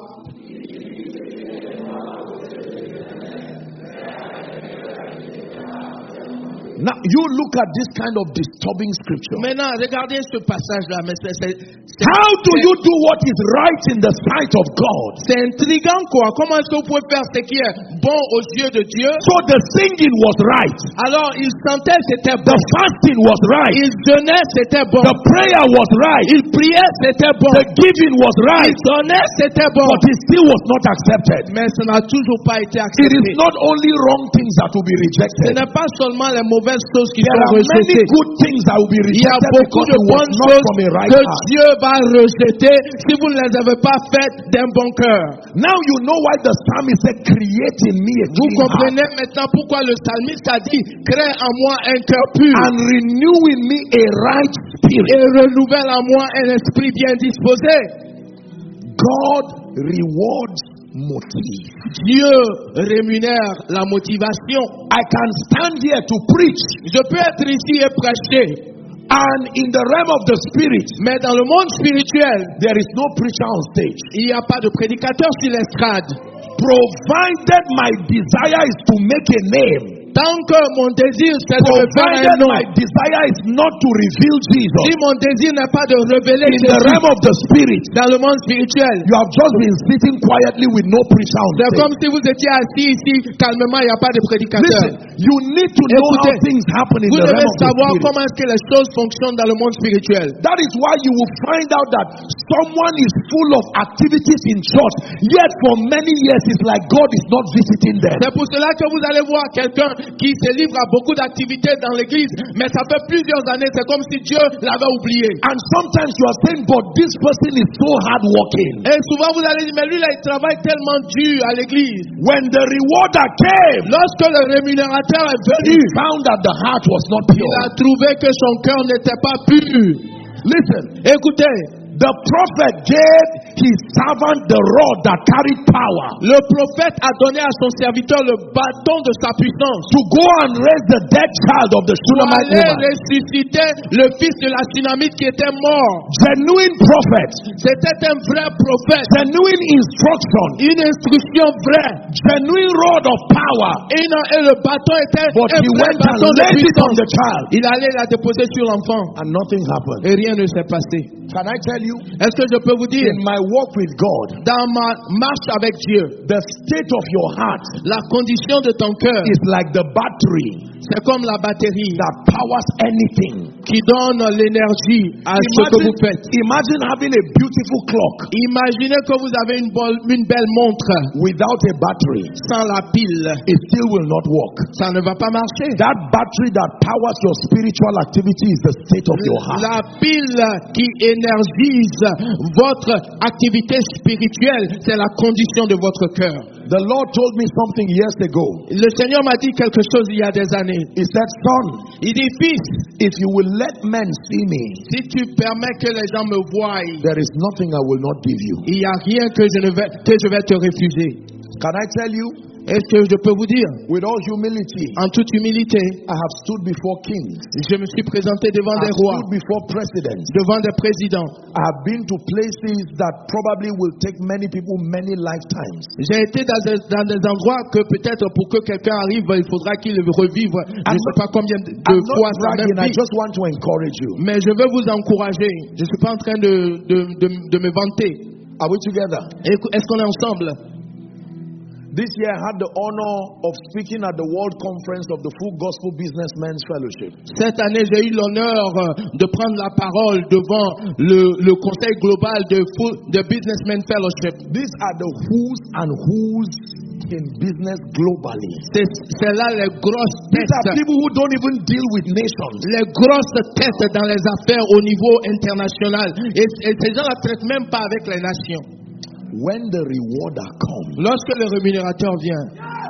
S3: Now you look at this kind of disturbing scripture.
S1: Maintenant, regardez ce passage-là. Mais
S3: How do you do what is right in the sight of God?
S1: c'est intriguant, quoi. Comment est-ce que vous pouvez faire ce qui est bon aux yeux de Dieu?
S3: So the singing was right.
S1: Alors, il chantait, c'était bon.
S3: The fasting was right.
S1: Il jeûnait, c'était bon.
S3: The prayer was right.
S1: Il priait, c'était bon.
S3: The giving was
S1: Il
S3: right.
S1: donnait, c'était bon.
S3: But it still was not accepted.
S1: Mais ça n'a toujours pas été
S3: It
S1: accepté.
S3: is not only wrong things that will be
S1: Ce
S3: rejected.
S1: n'est pas seulement les mauvaises choses qui
S3: There
S1: sont
S3: are many
S1: rejetées.
S3: good things that will be
S1: Il y a
S3: rejected
S1: beaucoup
S3: because
S1: de
S3: it was
S1: bonnes
S3: not
S1: choses
S3: from a right
S1: que
S3: heart.
S1: Dieu va rejeter si vous ne les avez pas faites d'un bon cœur.
S3: Now you know why the psalmist said, "Create in me a
S1: Vous
S3: clean heart
S1: comprenez maintenant pourquoi le psalmiste a dit crée en moi un cœur pur
S3: and renew in me a right spirit."
S1: et renouvelle en moi un esprit bien disposé.
S3: God rewards motive.
S1: Dieu rémunère la motivation.
S3: I can stand here to preach
S1: Je peux être ici et prêcher
S3: And in the realm of the spirit,
S1: Mais dans le monde spirituel,
S3: there is no preacher on stage.
S1: il n'y a pas de prédicateur sur l'estrade.
S3: Provided my desire is to make a name.
S1: Tant que mon désir c'est de me faire un
S3: Provided
S1: nom.
S3: my desire is not to reveal Jesus.
S1: Si mon désir n'est pas de révéler
S3: In the
S1: Jésus
S3: realm of the spirit,
S1: dans le monde spirituel,
S3: you have just been sitting quietly with no preacher on
S1: c'est
S3: stage.
S1: comme si vous étiez assis ici calmement, il n'y a pas de prédicateur.
S3: Listen, you need to know how
S1: Écoutez,
S3: things happen in
S1: Vous
S3: the
S1: devez
S3: realm of the
S1: savoir
S3: spirit.
S1: comment est-ce que les choses fonctionnent dans le monde spirituel.
S3: That is why you will find out that someone is full of activities in church, yet for many years it's like God is not visiting them.
S1: C'est pour cela que vous allez voir quelqu'un qui se livre à beaucoup d'activités dans l'église, mais ça fait plusieurs années, c'est comme si Dieu l'avait oublié.
S3: And sometimes you are saying, but this person is so hardworking.
S1: Et souvent vous allez dire, mais lui là, il travaille tellement dur à l'église.
S3: When the rewarder came,
S1: Lorsque le rémunérateur est
S3: he
S1: venu,
S3: found that the heart was not
S1: il a
S3: pure.
S1: trouvé que son cœur n'était pas pur.
S3: Listen,
S1: Écoutez,
S3: the prophet gave his servant the rod that carried power
S1: le prophète a donné à son serviteur le bâton de sa puissance
S3: to go and raise the dead child of the
S1: pour
S3: Shunammite
S1: aller
S3: woman.
S1: ressusciter le fils de la Tsunamite qui était mort.
S3: Genuine prophet,
S1: C'était un vrai prophète,
S3: genuine instruction,
S1: une instruction vraie.
S3: genuine rod of power.
S1: Et le bâton était
S3: But
S1: un
S3: he
S1: vrai
S3: went and
S1: bâton de
S3: laid it on
S1: puissance.
S3: the child,
S1: Il allait la déposer sur l'enfant
S3: and nothing happened.
S1: et rien ne s'est passé.
S3: Can I tell you,
S1: Est-ce que je peux vous dire,
S3: in my walk with God,
S1: dans ma marche avec Dieu,
S3: the state of your heart
S1: la condition de ton cœur,
S3: is like the battery
S1: c'est comme la batterie
S3: that powers anything.
S1: qui donne l'énergie à ce que vous faites.
S3: Imagine having a beautiful clock
S1: Imaginez que vous avez une belle montre
S3: without a battery.
S1: sans la pile.
S3: It still will not work.
S1: Ça ne va pas marcher.
S3: That battery that powers your spiritual activity is the state of your heart.
S1: La pile qui énergise votre activité spirituelle, c'est la condition de votre cœur.
S3: The Lord told me something years ago.
S1: Le Seigneur m'a dit quelque chose il y a des années.
S3: He said, son,
S1: Il dit, fils,
S3: if you will let men see me,
S1: si tu permets que les gens me voient,
S3: there is nothing I will not give you.
S1: il n'y a rien que je vais te refuser.
S3: Can I tell you,
S1: Est-ce que je peux vous dire,
S3: with all humility,
S1: en toute humilité,
S3: I have stood before kings.
S1: je me suis présenté devant
S3: I
S1: des
S3: have
S1: rois,
S3: stood before presidents.
S1: devant des présidents.
S3: I have been to places that probably will take many people many lifetimes.
S1: J'ai été dans des endroits que peut-être pour que quelqu'un arrive, il faudra qu'il revive je ne sais pas combien de
S3: I'm
S1: fois
S3: not
S1: sa même
S3: bragging, I
S1: vie.
S3: just want to encourage you.
S1: Mais je veux vous encourager. Je ne suis pas en train de me vanter.
S3: Are we together?
S1: Est-ce qu'on est ensemble?
S3: This year I had the honor of speaking at the World Conference of the Full Gospel Businessmen's Fellowship.
S1: Cette année, j'ai eu l'honneur de prendre la parole devant le conseil global de Businessmen Fellowship.
S3: These are the who's and who's in business globally.
S1: C'est là les grosses
S3: These are
S1: têtes,
S3: people who don't even deal with nations.
S1: les grosses têtes dans les affaires au niveau international. Et ces gens-là ne traitent même pas avec les nations.
S3: When the rewarder comes,
S1: Lorsque le rémunérateur vient,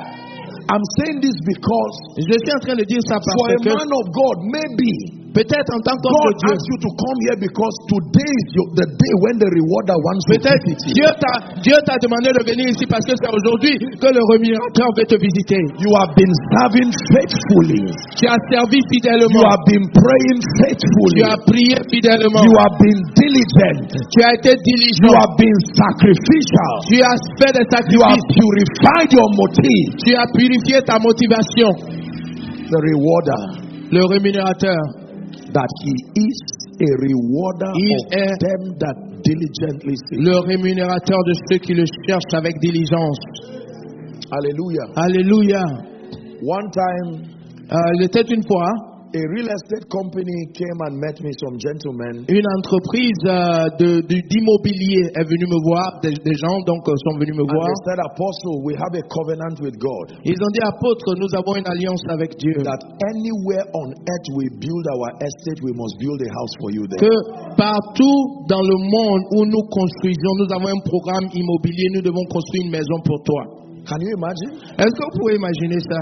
S3: I'm saying this because
S1: je suis en train de dire ça
S3: for
S1: parce
S3: a
S1: que
S3: man of God, maybe
S1: peut-être en tant qu'homme
S3: God
S1: de Dieu,
S3: asked you to come here because today is the day when the rewarder wants to
S1: peut-être
S3: visit you.
S1: Dieu t'a demandé de venir ici parce que c'est aujourd'hui que le rémunérateur veut te visiter.
S3: You have been serving faithfully.
S1: Tu as servi
S3: You
S1: fidèlement.
S3: have been praying
S1: Tu
S3: faithfully.
S1: as prié fidèlement.
S3: You have been diligent.
S1: Tu as été
S3: You
S1: diligent.
S3: have been sacrificial.
S1: Tu as fait des
S3: You have
S1: sacrifices.
S3: purified your motive.
S1: Tu as purifié ta motivation.
S3: The rewarder,
S1: Le rémunérateur,
S3: that he is a rewarder
S1: Il
S3: of
S1: est
S3: them that diligently seek.
S1: le rémunérateur de ceux qui le cherchent avec diligence.
S3: Hallelujah.
S1: Alléluia.
S3: One time,
S1: Il était une fois,
S3: a real estate company came and met me, some gentlemen.
S1: une entreprise d'immobilier est venue me voir, des gens donc sont venus me
S3: And
S1: voir.
S3: they said, Apostle, we have a covenant with God
S1: Ils ont dit, apôtre, nous avons une alliance avec Dieu.
S3: that anywhere on earth we build our estate, we must build a house for you there.
S1: Que partout dans le monde où nous construisons, nous avons un programme immobilier, nous devons construire une maison pour toi.
S3: Can you imagine?
S1: Est-ce que vous pouvez imaginer ça?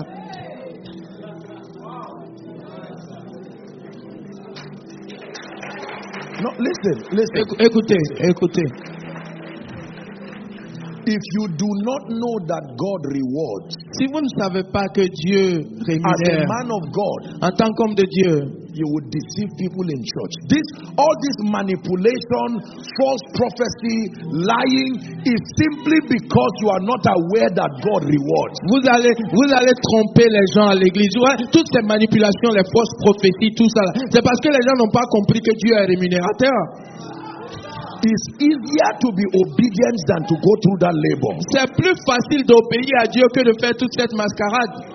S3: No, listen.
S1: Écoutez.
S3: If you do not know that God rewards,
S1: Si vous ne savez pas que Dieu
S3: as a
S1: rémunère,
S3: man of God,
S1: en tant qu'homme de Dieu,
S3: you will deceive people in church. All this manipulation, false prophecy, lying is simply because you are not aware that God rewards.
S1: Vous allez tromper les gens à l'église. Ouais, toutes ces manipulations, les fausses prophéties, tout ça, c'est parce que les gens n'ont pas compris que Dieu est rémunérateur.
S3: It's easier to be obedient than to go through that labor.
S1: C'est plus facile d'obéir à Dieu que de faire toute cette mascarade.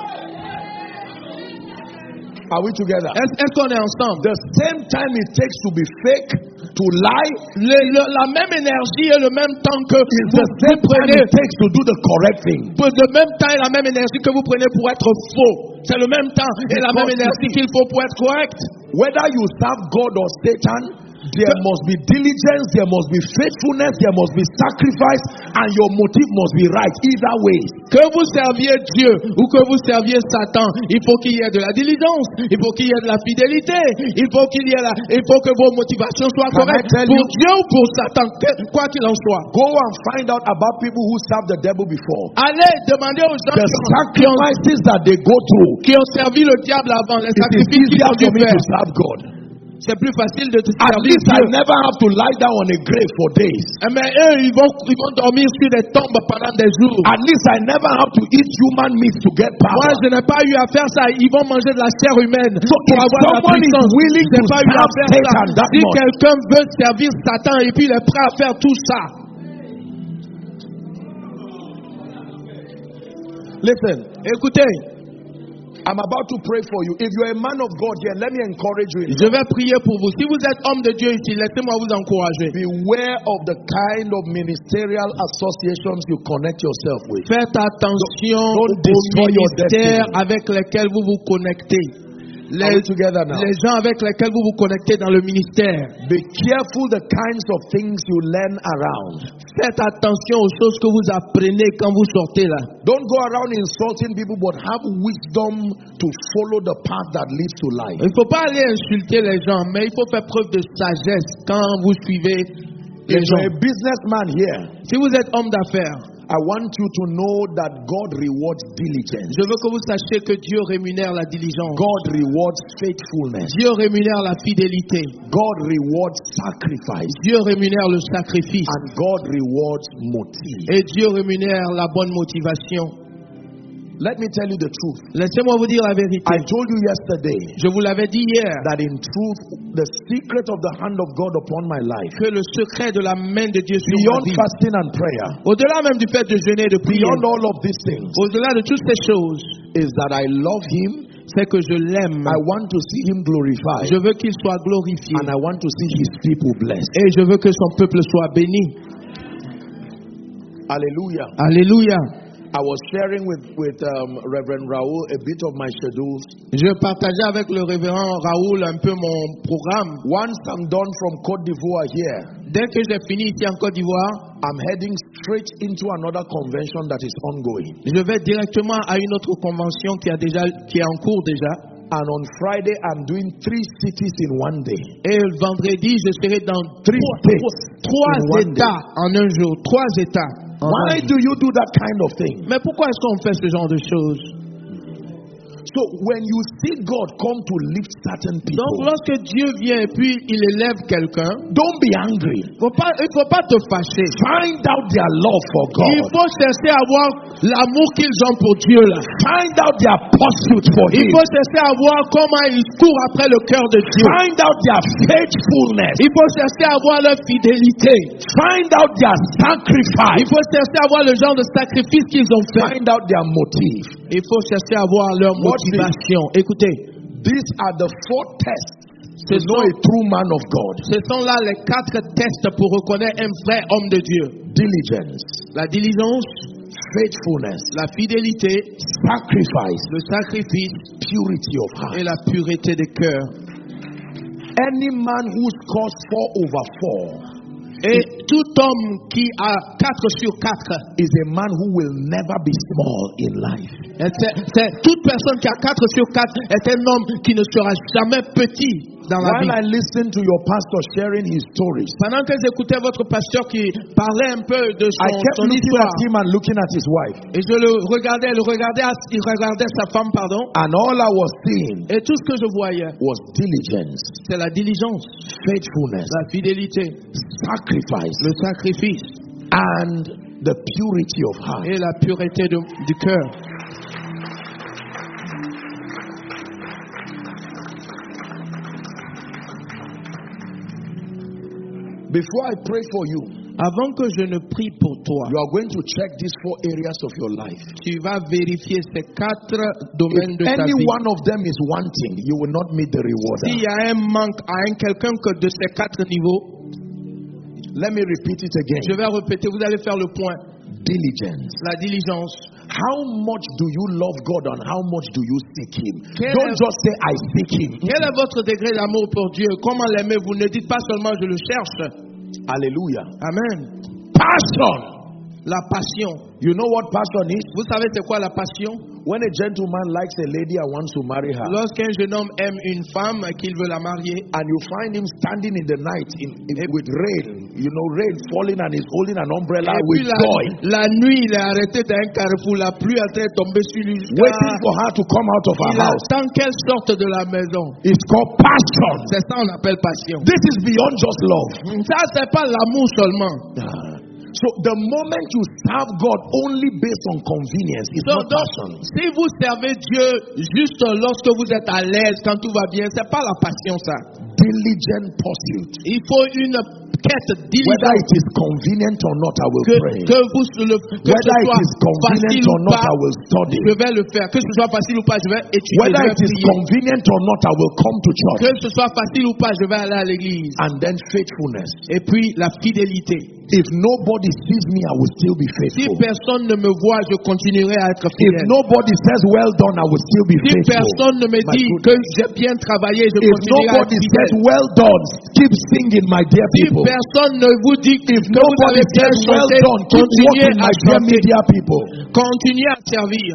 S3: Are we together?
S1: Est-ce qu'on est ensemble?
S3: The same time it takes to be fake, to lie,
S1: la même énergie et le même temps que
S3: is the same time it takes to do the correct thing.
S1: Le même temps et la même énergie que vous prenez pour être faux. C'est le même temps et la même énergie qu'il faut pour être correct.
S3: Whether you serve God or Satan, there must be diligence, there must be faithfulness, there must be sacrifice, and your motive must be right either way.
S1: Que vous serviez Dieu ou que vous serviez Satan, il faut qu'il y ait de la diligence, il faut qu'il y ait de la fidélité, il faut que vos motivations soient correctes pour Dieu ou pour Satan, quoi qu'il en soit.
S3: Go and find out about people who served the devil before.
S1: Allez demander aux gens
S3: the sacrifices that they go through.
S1: Qui ont servi le diable avant, les sacrifices qu'ils ont dû faire. C'est plus facile de te servir.
S3: At least I never have to lie down on a grave for days.
S1: Mais eux, ils vont dormir sur des tombes pendant des jours.
S3: At least I never have to eat human meat to get power.
S1: Moi, je n'ai pas eu à faire ça. Ils vont manger de la chair humaine
S3: so
S1: pour avoir la puissance.
S3: Willing to serve Satan,
S1: si quelqu'un veut servir Satan et puis il est prêt à faire tout ça.
S3: Listen,
S1: écoutez.
S3: I'm about to pray for you. If you're a man of God here, let me encourage you.
S1: Je vais prier pour vous. Si vous êtes homme de Dieu ici, laissez-moi vous encourager.
S3: Beware of the kind of ministerial associations you connect yourself with.
S1: Faites attention aux ministères avec lesquels vous vous connectez. Les gens avec lesquels vous vous connectez dans le ministère.
S3: Be careful the kinds of things you learn around.
S1: Faites attention aux choses que vous apprenez quand vous sortez là.
S3: Don't go around insulting people, but have wisdom to follow the path that leads to life.
S1: Il ne faut pas aller insulter les gens, mais il faut faire preuve de sagesse quand vous suivez les gens.
S3: If you're a businessman here,
S1: si vous êtes homme d'affaires,
S3: I want you to know that God rewards diligence.
S1: Je veux que vous sachiez que Dieu rémunère la diligence.
S3: God rewards faithfulness.
S1: Dieu rémunère la fidélité.
S3: God rewards sacrifice.
S1: Dieu rémunère le sacrifice.
S3: And God rewards motive.
S1: Et Dieu rémunère la bonne motivation.
S3: Let me tell you the truth.
S1: Laissez-moi vous dire la vérité.
S3: I told you yesterday.
S1: Je vous l'avais dit hier.
S3: That in truth, the secret of the hand of God upon my life.
S1: Que le secret de la main de Dieu sur
S3: beyond
S1: ma vie.
S3: Fasting and prayer.
S1: Au-delà même du fait de jeûner et de prier.
S3: Beyond all of these things.
S1: Au-delà de toutes ces choses.
S3: Is that I love Him.
S1: C'est que je l'aime.
S3: I want to see Him glorified.
S1: Je veux qu'il soit glorifié.
S3: And I want to see His people blessed.
S1: Et je veux que son peuple soit béni.
S3: Alléluia.
S1: Alléluia.
S3: I was sharing with Reverend Raoul a bit of my schedules.
S1: Je partageais avec le révérend Raoul un peu mon programme.
S3: Once I'm done from Côte d'Ivoire here,
S1: dès que j'ai fini ici en Côte d'Ivoire,
S3: I'm heading straight into another convention that is ongoing.
S1: Je vais directement à une autre convention qui est en cours déjà.
S3: And on Friday, I'm doing 3 cities in one day.
S1: Et le vendredi, je serai dans
S3: 3
S1: États en un jour. 3 États.
S3: Why do you do that kind of thing?
S1: Mais pourquoi est-ce qu'on fait ce genre de choses?
S3: So when you see God come to lift certain people,
S1: donc lorsque Dieu vient et puis il élève quelqu'un,
S3: don't be angry.
S1: Il faut pas te fâcher.
S3: Find out their love for God.
S1: Il faut chercher à voir l'amour qu'ils ont pour Dieu là.
S3: Find out their pursuit for Him.
S1: Il faut chercher à voir comment ils courent après le cœur de Dieu.
S3: Find out their faithfulness.
S1: Il faut chercher à voir leur fidélité.
S3: Find out their sacrifice.
S1: Il faut chercher à voir le genre de sacrifice qu'ils ont fait.
S3: Find out their motive.
S1: Il faut chercher à voir leur motivation. Écoutez,
S3: these are the 4 tests to know a true man of God.
S1: Ce sont là les 4 tests pour reconnaître un vrai homme de Dieu.
S3: Diligence,
S1: la diligence,
S3: faithfulness,
S1: la fidélité,
S3: sacrifice,
S1: le sacrifice,
S3: purity of heart,
S1: et la pureté de cœur.
S3: Any man who scores 4/4.
S1: Et tout homme qui a 4/4
S3: is a man who will never be small in life.
S1: C'est toute personne qui a 4/4 est un homme qui ne sera jamais petit. dans la
S3: While
S1: vie.
S3: I listened to your pastor sharing his stories,
S1: Pendant que j'écoutais votre pasteur qui parlait un peu de
S3: I kept
S1: son
S3: looking
S1: histoire,
S3: at him and looking at his wife.
S1: et je il regardait sa femme, pardon,
S3: And all I was seeing
S1: et tout ce que je voyais,
S3: was diligence,
S1: c'est la diligence,
S3: faithfulness,
S1: la fidélité,
S3: sacrifice,
S1: le sacrifice
S3: and the purity of heart.
S1: et la pureté du cœur.
S3: Before I pray for you,
S1: Avant que je ne prie pour toi,
S3: you are going to check these 4 areas of your life.
S1: tu vas vérifier ces 4 domaines de
S3: If
S1: ta
S3: any
S1: vie.
S3: one of them is wanting, you will not meet the rewarder.
S1: S'il y a un manque à quelqu'un que de ces 4 niveaux,
S3: Let me repeat it
S1: je
S3: again.
S1: vais répéter, vous allez faire le point.
S3: Diligence.
S1: La diligence.
S3: How much do you love God and how much do you seek Him?
S1: Quel
S3: Don't
S1: est-
S3: just say, I seek Him.
S1: Quel est votre degré d'amour pour Dieu? Comment l'aimez-vous? Ne dites pas seulement je le cherche.
S3: Hallelujah.
S1: Amen.
S3: Passion.
S1: La passion.
S3: You know what passion is?
S1: Vous savez c'est quoi la passion?
S3: When a gentleman likes a lady and wants to marry her,
S1: Lorsqu'un jeune homme aime une femme et qu'il veut la marier,
S3: and you find him standing in the night with rain, rain falling, and he's holding an umbrella
S1: et
S3: with
S1: puis
S3: joy,
S1: la nuit, il est arrêté dans un carrefour, la pluie est en train de tomber sur lui.
S3: waiting for her to come out of her
S1: Il
S3: house.
S1: attend qu'elle sorte de la maison.
S3: It's called passion.
S1: C'est ça qu'on appelle passion.
S3: This is beyond just love.
S1: Ça, c'est pas l'amour seulement.
S3: So the moment you serve God only based on convenience, it's not
S1: Donc,
S3: passion.
S1: si vous servez Dieu juste lorsque vous êtes à l'aise, quand tout va bien, c'est pas la passion, ça.
S3: Diligent pursuit.
S1: Il faut une quête
S3: Whether
S1: diligente.
S3: it is convenient or not, I will pray.
S1: Que ce
S3: Whether it
S1: soit
S3: is convenient
S1: facile
S3: or
S1: ou
S3: not,
S1: pas,
S3: I will study.
S1: je vais le faire. Que ce soit facile ou pas, je vais étudier,
S3: Whether
S1: je
S3: it
S1: vais
S3: is
S1: prier.
S3: convenient or not, I will come to church.
S1: Que ce soit facile ou pas, je vais aller à l'église.
S3: And then faithfulness.
S1: Et puis la fidélité.
S3: If nobody sees me, I will still be
S1: Si
S3: faithful.
S1: personne ne me voit, je continuerai à être
S3: If
S1: fidèle.
S3: nobody says well done, I will still be
S1: Si
S3: faithful.
S1: personne ne me
S3: My
S1: dit
S3: goodness.
S1: que j'ai bien travaillé, je
S3: If
S1: continuerai à être
S3: nobody says
S1: fidèle.
S3: well done, keep singing, my dear
S1: Si
S3: people.
S1: personne ne vous dit que
S3: If
S1: vous
S3: nobody
S1: avez bien
S3: says well
S1: chanté,
S3: done, keep
S1: continuez
S3: working,
S1: à
S3: my dear
S1: chanter,
S3: media people.
S1: continuez à servir.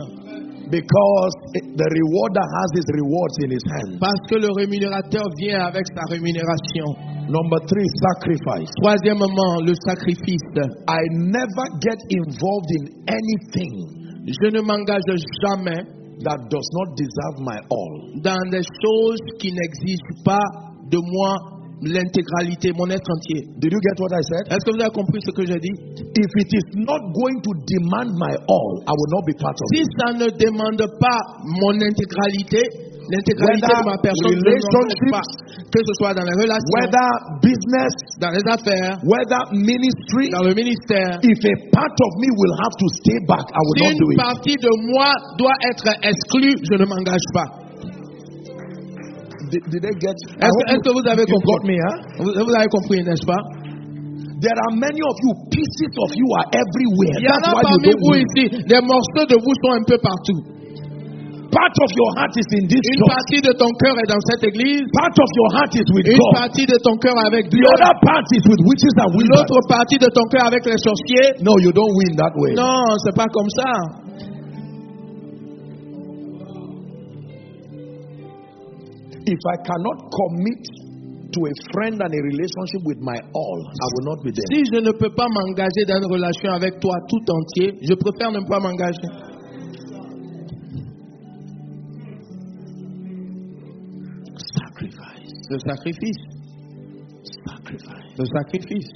S3: Because the rewarder has his rewards in his hand.
S1: Parce que le rémunérateur vient avec sa rémunération.
S3: Number 3, sacrifice.
S1: Troisièmement, le sacrifice.
S3: I never get involved in anything
S1: Je ne m'engage jamais
S3: that does not deserve my all.
S1: dans des choses qui n'exigent pas de moi l'intégralité, mon être entier.
S3: Did you get what I said?
S1: Est-ce que vous avez compris ce que j'ai dit?
S3: If it is not going to demand my all, I will not be part of
S1: Si
S3: it.
S1: ça ne demande pas mon intégralité, l'intégralité
S3: Whether
S1: de ma personne, je ne m'engage
S3: relationships,
S1: pas. Que ce soit dans les relations,
S3: Whether business,
S1: dans les affaires,
S3: whether ministry,
S1: dans le ministère,
S3: if a part of me will have to stay back, I will
S1: si
S3: not do
S1: une
S3: it.
S1: partie de moi doit être exclue, je ne m'engage pas.
S3: Did they get?
S1: Est-ce que vous avez
S3: you got
S1: compris?
S3: me, huh?
S1: Vous avez compris, n'est-ce pas?
S3: There are many of you, pieces of you are everywhere.
S1: Il y en
S3: That's
S1: a
S3: why you
S1: parmi
S3: don't
S1: vous
S3: win.
S1: ici, des morceaux de vous sont un peu partout.
S3: Part of your heart is in this
S1: Une
S3: church.
S1: partie de ton cœur est dans cette église,
S3: Part of your heart is with
S1: une
S3: God.
S1: partie de ton cœur avec
S3: The
S1: Dieu,
S3: other part is with witches and wizards.
S1: l'autre partie de ton cœur avec les sorciers.
S3: No, you don't win that way.
S1: Non, c'est pas comme ça.
S3: If I cannot commit to a friend and a relationship with my all, I will not be there.
S1: Si je ne peux pas m'engager dans une relation avec toi tout entier, je préfère ne pas m'engager.
S3: Sacrifice.
S1: Le sacrifice.
S3: Sacrifice.
S1: Le sacrifice.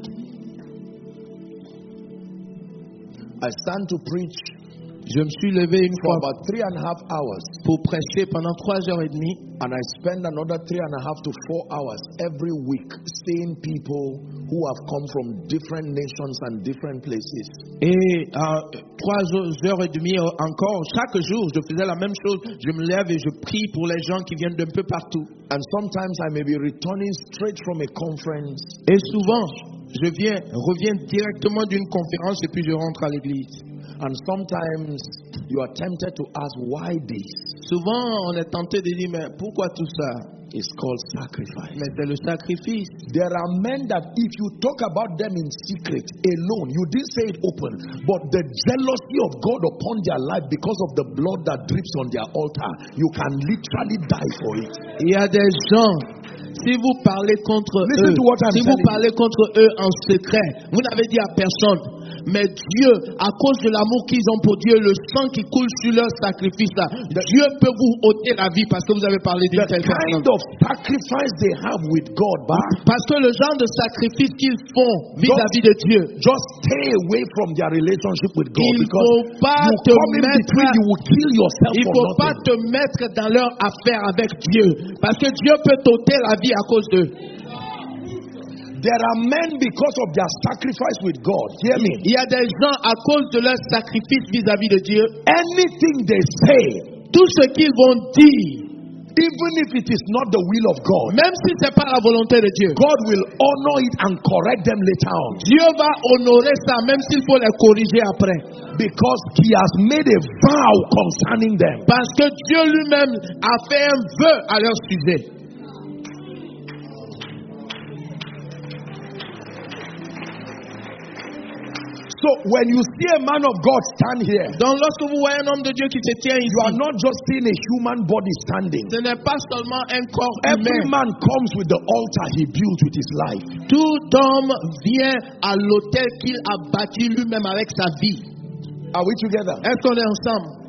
S3: I stand to preach
S1: Je me suis levé une
S3: for
S1: fois
S3: about 3.5 hours,
S1: pour prêcher pendant 3h30
S3: and I spend another 3.5 to 4 hours every week seeing people who have come from different nations and different places.
S1: et 3h30 encore. Chaque jour, je faisais la même chose. Je me lève et je prie pour les gens qui viennent d'un peu partout.
S3: And sometimes I may be returning straight from a conference,
S1: Et souvent, reviens directement d'une conférence et puis je rentre à l'église.
S3: and sometimes you are tempted to ask, why this?
S1: Souvent, on est tenté de dire, mais pourquoi tout ça?
S3: is called sacrifice.
S1: Mais c'est le sacrifice.
S3: There are men that if you talk about them in secret alone, you didn't say it open, but the jealousy of God upon their life because of the blood that drips on their altar, you can literally die for it.
S1: Il y a des gens, si vous parlez contre
S3: Listen
S1: eux,
S3: to what I'm
S1: si vous
S3: telling
S1: parlez contre eux en secret, vous n'avez dit à personne. Mais Dieu, à cause de l'amour qu'ils ont pour Dieu, le sang qui coule sur leur sacrifice là, Dieu peut vous ôter la vie parce que vous avez parlé d'une
S3: The
S1: telle
S3: kind
S1: personne.
S3: of sacrifice they have with God,
S1: Parce que le genre de sacrifice qu'ils font vis-à-vis de Dieu,
S3: just stay away from their relationship with God,
S1: il
S3: because
S1: faut pas
S3: you
S1: te
S3: come in
S1: mettre,
S3: between, you will kill yourself
S1: il
S3: for
S1: faut pas
S3: nothing.
S1: te mettre dans leur affaire avec Dieu, parce que Dieu peut t'ôter la vie à cause d'eux.
S3: There are men because of their sacrifice with God. Hear me.
S1: Il y a des gens à cause de leur sacrifice vis-à-vis de Dieu,
S3: Anything they say,
S1: tout ce qu'ils vont dire,
S3: even if it is not the will of God,
S1: même si c'est pas la volonté de Dieu,
S3: God will honor it and correct them later on,
S1: Dieu va honorer ça, même s'il faut les corriger après.
S3: because He has made a vow concerning them.
S1: Parce que Dieu lui-même a fait un vœu à leur sujet.
S3: So when you see a man of God stand here,
S1: Donc lorsque vous voyez un homme de Dieu qui se tient
S3: you are
S1: ici,
S3: not just seeing a human body standing.
S1: ce n'est pas seulement un corps
S3: Every
S1: humain.
S3: man comes with the altar he built with his life.
S1: Tout homme vient à l'autel qu'il a bâti lui-même avec sa vie.
S3: Are we together?
S1: Est-ce qu'on est ensemble?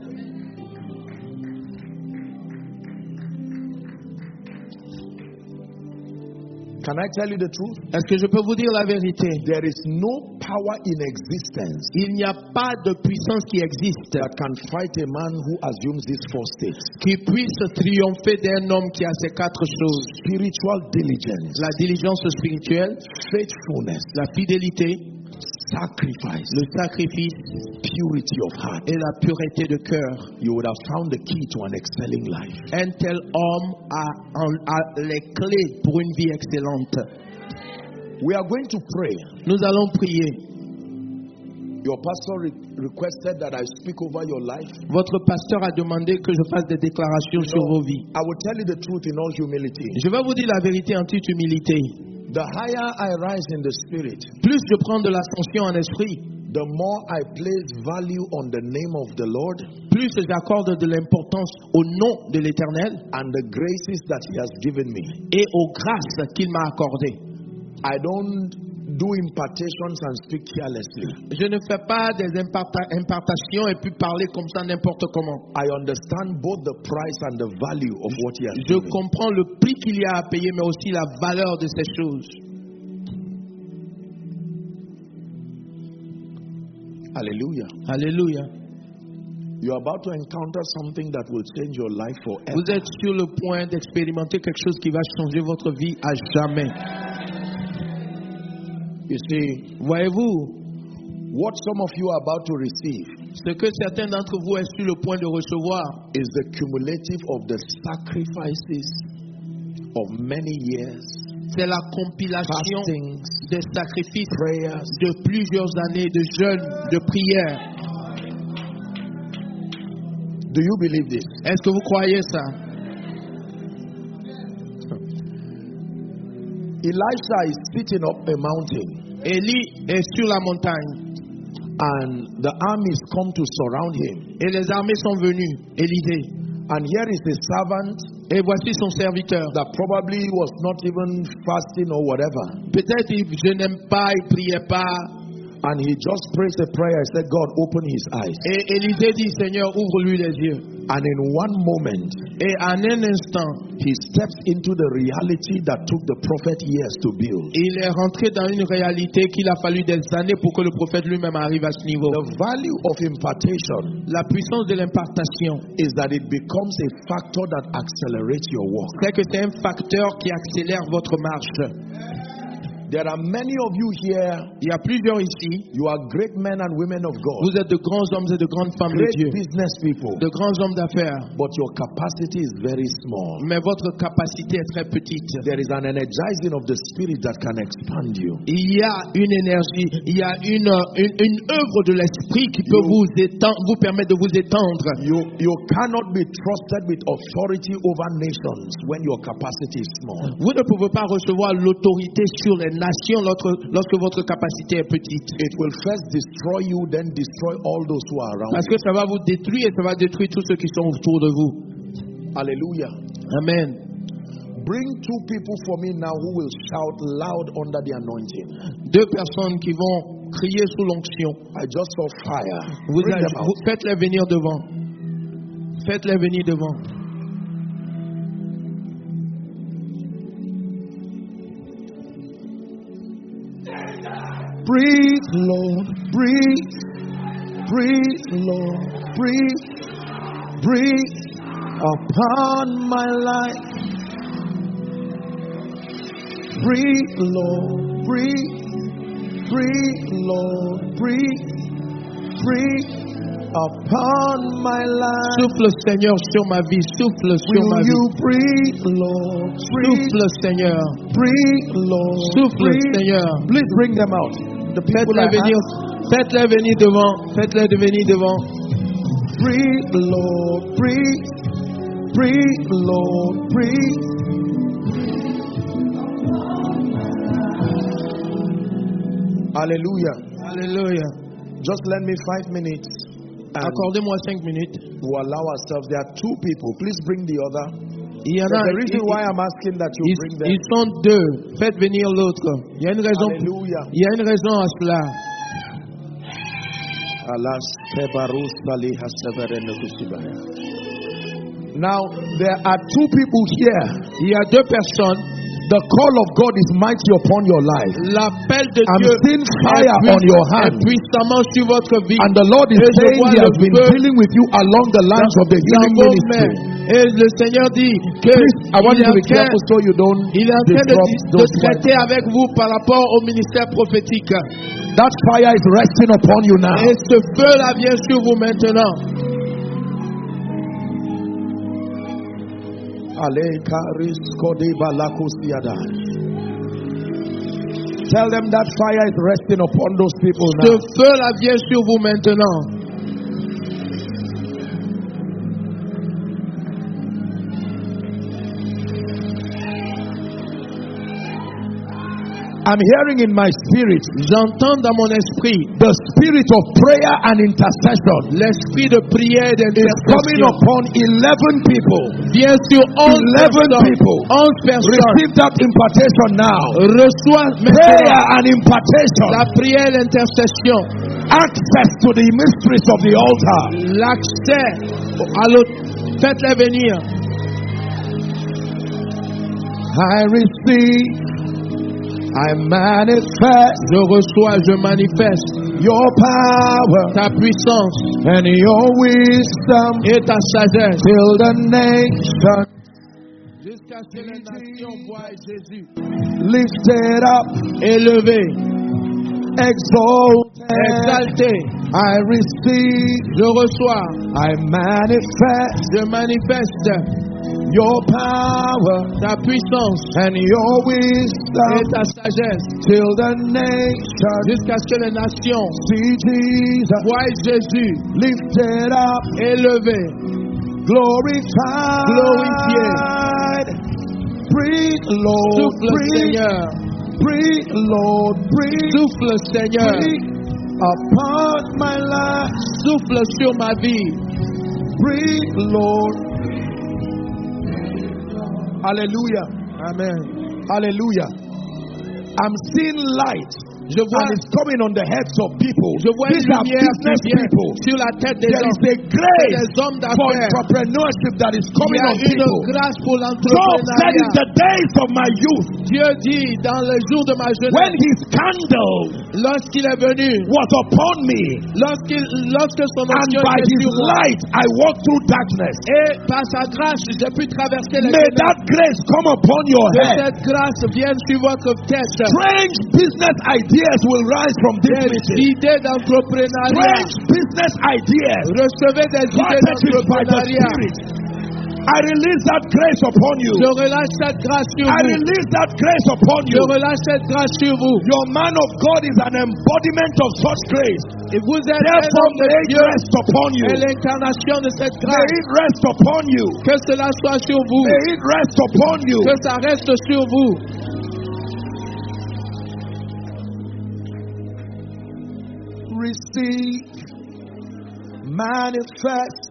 S3: Can I tell you the truth?
S1: Est-ce que je peux vous dire la vérité?
S3: There is no power in existence
S1: Il n'y a pas de puissance qui existe
S3: that can fight a man who assumes these four states:
S1: qui puisse triompher d'un homme qui a ces quatre choses.
S3: spiritual diligence,
S1: La diligence spirituelle,
S3: faithfulness,
S1: la fidélité,
S3: sacrifice,
S1: le sacrifice
S3: purity of heart.
S1: et la pureté de cœur.
S3: You would have found the key to an excelling life.
S1: Un tel homme a les clés pour une vie excellente.
S3: We are going to pray.
S1: Nous allons prier.
S3: Your pastor requested that I speak over your life.
S1: Votre pasteur a demandé que je fasse des déclarations sur vos vies.
S3: I will tell you the truth in all humility.
S1: Je vais vous dire la vérité en toute humilité.
S3: The higher I rise in the spirit,
S1: Plus je prends de l'ascension en esprit,
S3: the more I place value on the name of the Lord
S1: plus j'accorde de l'importance au nom de l'Éternel
S3: and the graces that He has given me.
S1: et aux grâces qu'il m'a accordées.
S3: I don't do impartations and speak carelessly.
S1: Je ne fais pas des impartations et puis parler comme ça n'importe comment.
S3: I understand both the price and the value of what He has
S1: Je
S3: given.
S1: comprends le prix qu'il y a à payer, mais aussi la valeur de ces choses.
S3: Hallelujah.
S1: Alléluia.
S3: You're about to encounter something that will change your life forever.
S1: Vous êtes sur le point d'expérimenter quelque chose qui va changer votre vie à jamais.
S3: You see,
S1: Voyez-vous,
S3: what some of you are about to receive
S1: ce que certains d'entre vous sont sur le point de recevoir,
S3: is the cumulative of the sacrifices of many years,
S1: c'est la compilation
S3: fastings,
S1: des sacrifices
S3: prayers.
S1: de plusieurs années de jeûne, de prière.
S3: Do you believe this?
S1: Est-ce que vous croyez ça?
S3: Elisha is sitting up a mountain,
S1: Élie est sur la montagne
S3: and the armies come to surround him.
S1: et les armées sont venues, Élisée.
S3: And here is a servant
S1: Et voici son serviteur.
S3: that probably was not even fasting or whatever.
S1: Peut-être il jeûnait pas, il priait pas.
S3: And he just prays a prayer and said, God, open his eyes.
S1: Et Élisée dit, Seigneur, ouvre-lui les yeux.
S3: And in one moment,
S1: Et en un instant,
S3: he steps into the reality that took the prophet years to build.
S1: il est rentré dans une réalité qu'il a fallu des années pour que le prophète lui-même arrive à ce niveau.
S3: The value of impartation
S1: La puissance de l'impartation,
S3: is that it becomes a factor that accelerates your walk.
S1: c'est que c'est un facteur qui accélère votre marche.
S3: There are many of you here.
S1: Il y a plusieurs ici.
S3: You are great men and women of God.
S1: Vous êtes de grands hommes et de grandes femmes de
S3: Great
S1: Dieu.
S3: business people.
S1: De grands hommes d'affaires.
S3: But your capacity is very small.
S1: Mais votre capacité est très petite.
S3: There is an energizing of the spirit that can expand you.
S1: Il y a une énergie, il y a une œuvre de l'esprit qui peut vous permettre de vous étendre.
S3: You cannot be trusted with authority over nations when your capacity is small.
S1: Vous ne pouvez pas recevoir l'autorité sur les nations lorsque votre capacité est petite.
S3: It will first destroy you, then destroy all those who are around.
S1: Parce que ça va vous détruire et ça va détruire tous ceux qui sont autour de vous.
S3: Hallelujah.
S1: Amen.
S3: Bring two people for me now who will shout loud under the anointing.
S1: 2 personnes qui vont crier sous l'onction.
S3: I just saw fire. Bring them out.
S1: Faites-les venir devant. Faites-les venir devant.
S3: Breathe, Lord, breathe. Breathe, Lord, breathe. Breathe upon my life. Breathe, Lord, breathe. Breathe, Lord, breathe. Breathe upon my life.
S1: Souffle, Seigneur, sur ma vie. Souffle sur ma
S3: Will
S1: vie.
S3: you breathe, Lord? Breathe.
S1: Souffle, Seigneur.
S3: Breathe, Lord.
S1: Souffle,
S3: Breathe.
S1: Seigneur.
S3: Please bring them out. The people
S1: Faites-les
S3: are
S1: venir. Faites-les venir devant. Faites-les venir devant.
S3: breathe, Lord, breathe. Breathe, Lord, breathe. Hallelujah.
S1: Alléluia.
S3: Just lend me 5 minutes. And
S1: Accordez-moi 5 minutes.
S3: we'll allow ourselves. There are 2 people. Please bring the other.
S1: Il y en a.
S3: There's a reason why I'm asking that you bring them.
S1: Ils sont 2. Faites venir l'autre. Il y a une raison.
S3: Hallelujah.
S1: Il y a une raison à cela.
S3: Now, there are 2 people here.
S1: Il y a 2 personnes.
S3: The call of God is mighty upon your life.
S1: L'appel de
S3: I'm
S1: Dieu
S3: seeing fire on your hand.
S1: est puissamment sur votre vie.
S3: And the Lord is
S1: Et je
S3: saying
S1: vois
S3: He
S1: le
S3: has been
S1: feu
S3: dealing with you along the lines of the healing
S1: dans vos
S3: ministry.
S1: mains. Et le Seigneur dit que
S3: I want you to be careful so you don't
S1: il est en train
S3: disrupt
S1: de
S3: those
S1: traiter
S3: works.
S1: avec vous par rapport au ministère prophétique.
S3: That fire is resting upon you now.
S1: Et ce feu-là vient sur vous maintenant.
S3: Tell them that fire is resting upon those people
S1: Ce
S3: now.
S1: feu-là vient sur vous maintenant.
S3: I'm hearing in my spirit
S1: J'entends dans mon esprit
S3: the spirit of prayer and intercession
S1: l'esprit de prière et
S3: is coming
S1: d'intercession.
S3: upon 11 people.
S1: Bien sûr, 11
S3: 11
S1: personnes.
S3: people.
S1: 11 personnes.
S3: Receive that impartation now.
S1: Reçois
S3: Prayer
S1: maintenant
S3: and impartation.
S1: la prière et l'intercession.
S3: Access to the mysteries of the altar.
S1: L'accès à l'autre. Faites-les venir.
S3: I receive, I manifest
S1: Je reçois, je manifeste
S3: your power
S1: ta puissance
S3: and your wisdom
S1: et ta sagesse.
S3: till the nation
S1: Jusqu'à ce que les nations voient Jésus
S3: lifted up,
S1: élevé,
S3: exalted.
S1: exalté.
S3: I receive,
S1: Je reçois,
S3: I manifest
S1: je manifeste
S3: your power
S1: ta puissance
S3: and your
S1: et
S3: wisdom
S1: ta sagesse.
S3: till the nation
S1: Jusqu'à ce que les nations
S3: see Jesus
S1: voient Jésus
S3: lifted up,
S1: élevé,
S3: glorified. Breathe, Lord,
S1: souffle
S3: breathe,
S1: Seigneur,
S3: breathe, Lord, breathe,
S1: souffle Seigneur,
S3: breathe upon my life.
S1: souffle sur ma vie.
S3: Breathe, Lord. Hallelujah.
S1: Amen.
S3: Hallelujah. I'm seeing light
S1: Je vois,
S3: and it's coming on the heads of people.
S1: je vois
S3: These
S1: une
S3: are
S1: lumière qui
S3: business
S1: vient
S3: people.
S1: sur la tête des
S3: There is
S1: hommes.
S3: a grace
S1: Des hommes
S3: for
S1: d'affaires.
S3: entrepreneurship that is
S1: Il
S3: coming
S1: y a
S3: on
S1: une
S3: people.
S1: grâce pour
S3: Job said, in
S1: l'entrepreneuriat.
S3: the days of my youth,
S1: Dieu dit dans le jour de ma
S3: when
S1: jeunesse,
S3: his candle
S1: lorsqu'il est venu,
S3: was upon me,
S1: lorsque son
S3: and
S1: onction
S3: by
S1: était
S3: his
S1: sur moi,
S3: light I walked through darkness.
S1: et par sa grâce, j'ai pu traverser les
S3: May
S1: ténèbres.
S3: that grace come upon your
S1: Que
S3: head.
S1: cette grâce vienne sur votre tête.
S3: Strange business ideas will rise from this
S1: Des
S3: meeting.
S1: idées d'entrepreneuriat.
S3: Strange business ideas.
S1: Recevez des idées
S3: Strategies by the
S1: d'entrepreneuriat.
S3: Spirit. I release that grace upon you.
S1: Je relâche cette grâce sur
S3: I
S1: vous.
S3: release that grace upon
S1: Je
S3: you.
S1: relâche cette grâce sur vous.
S3: Your man of God is an embodiment of such grace.
S1: Et vous êtes un
S3: Therefore,
S1: homme de
S3: may it
S1: Dieu
S3: rest upon you.
S1: et l'incarnation de cette
S3: May
S1: grâce.
S3: it rest upon you.
S1: Que cela soit sur vous.
S3: May it rest upon you.
S1: Que ça reste sur vous.
S3: Receive, manifest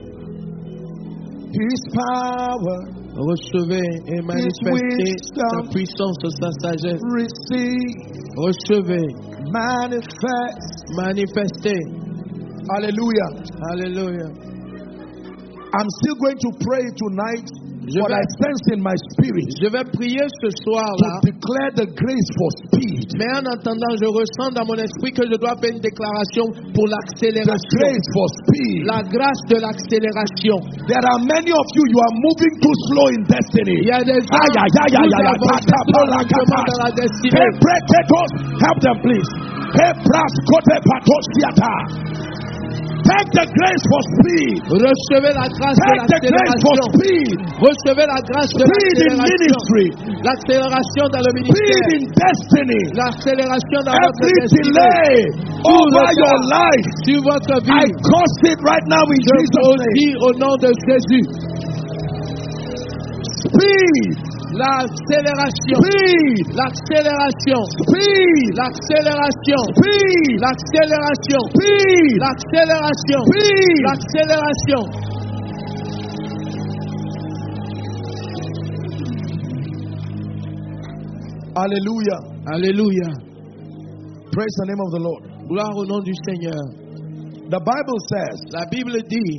S3: His power.
S1: Recevez et manifestez sa puissance, sa sagesse.
S3: Receive,
S1: Recevez,
S3: manifest.
S1: manifestez.
S3: Hallelujah.
S1: Alléluia.
S3: I'm still going to pray tonight,
S1: Je
S3: but I
S1: vais,
S3: sense in my spirit
S1: je vais prier ce
S3: to
S1: soir-là.
S3: declare the grace for speed.
S1: Mais en attendant, je ressens dans mon esprit que je dois faire une déclaration pour
S3: The
S1: l'accélération.
S3: grace for speed.
S1: La grâce de l'accélération.
S3: There are many of you, you are moving too slow in destiny.
S1: Il y a des gens
S3: Ay, ay, ay, ay, ay, ay,
S1: qui
S3: pata, pola, kapa.
S1: dans la destinée.
S3: Hey, preketos, help them please. Hey, pras, kote, patos, siata. Take the grace for speed.
S1: Recevez la grâce de
S3: Take the grace for
S1: l'accélération.
S3: speed.
S1: Recevez la grâce de
S3: Speed in
S1: l'accélération.
S3: ministry.
S1: L'accélération dans le
S3: Speed
S1: ministère.
S3: in destiny.
S1: L'accélération dans votre
S3: Every
S1: destinée.
S3: delay over your life,
S1: Sur votre
S3: I
S1: vie.
S3: curse it right now in
S1: Je
S3: Jesus' name.
S1: maudis au nom de Jésus.
S3: Speed.
S1: L'accélération.
S3: Speed.
S1: L'accélération.
S3: Speed.
S1: L'accélération.
S3: Speed.
S1: L'accélération.
S3: Speed.
S1: L'accélération.
S3: Speed.
S1: L'accélération.
S3: Hallelujah.
S1: Alléluia.
S3: Praise the name of the Lord.
S1: Gloire au nom du Seigneur.
S3: The Bible says
S1: La Bible dit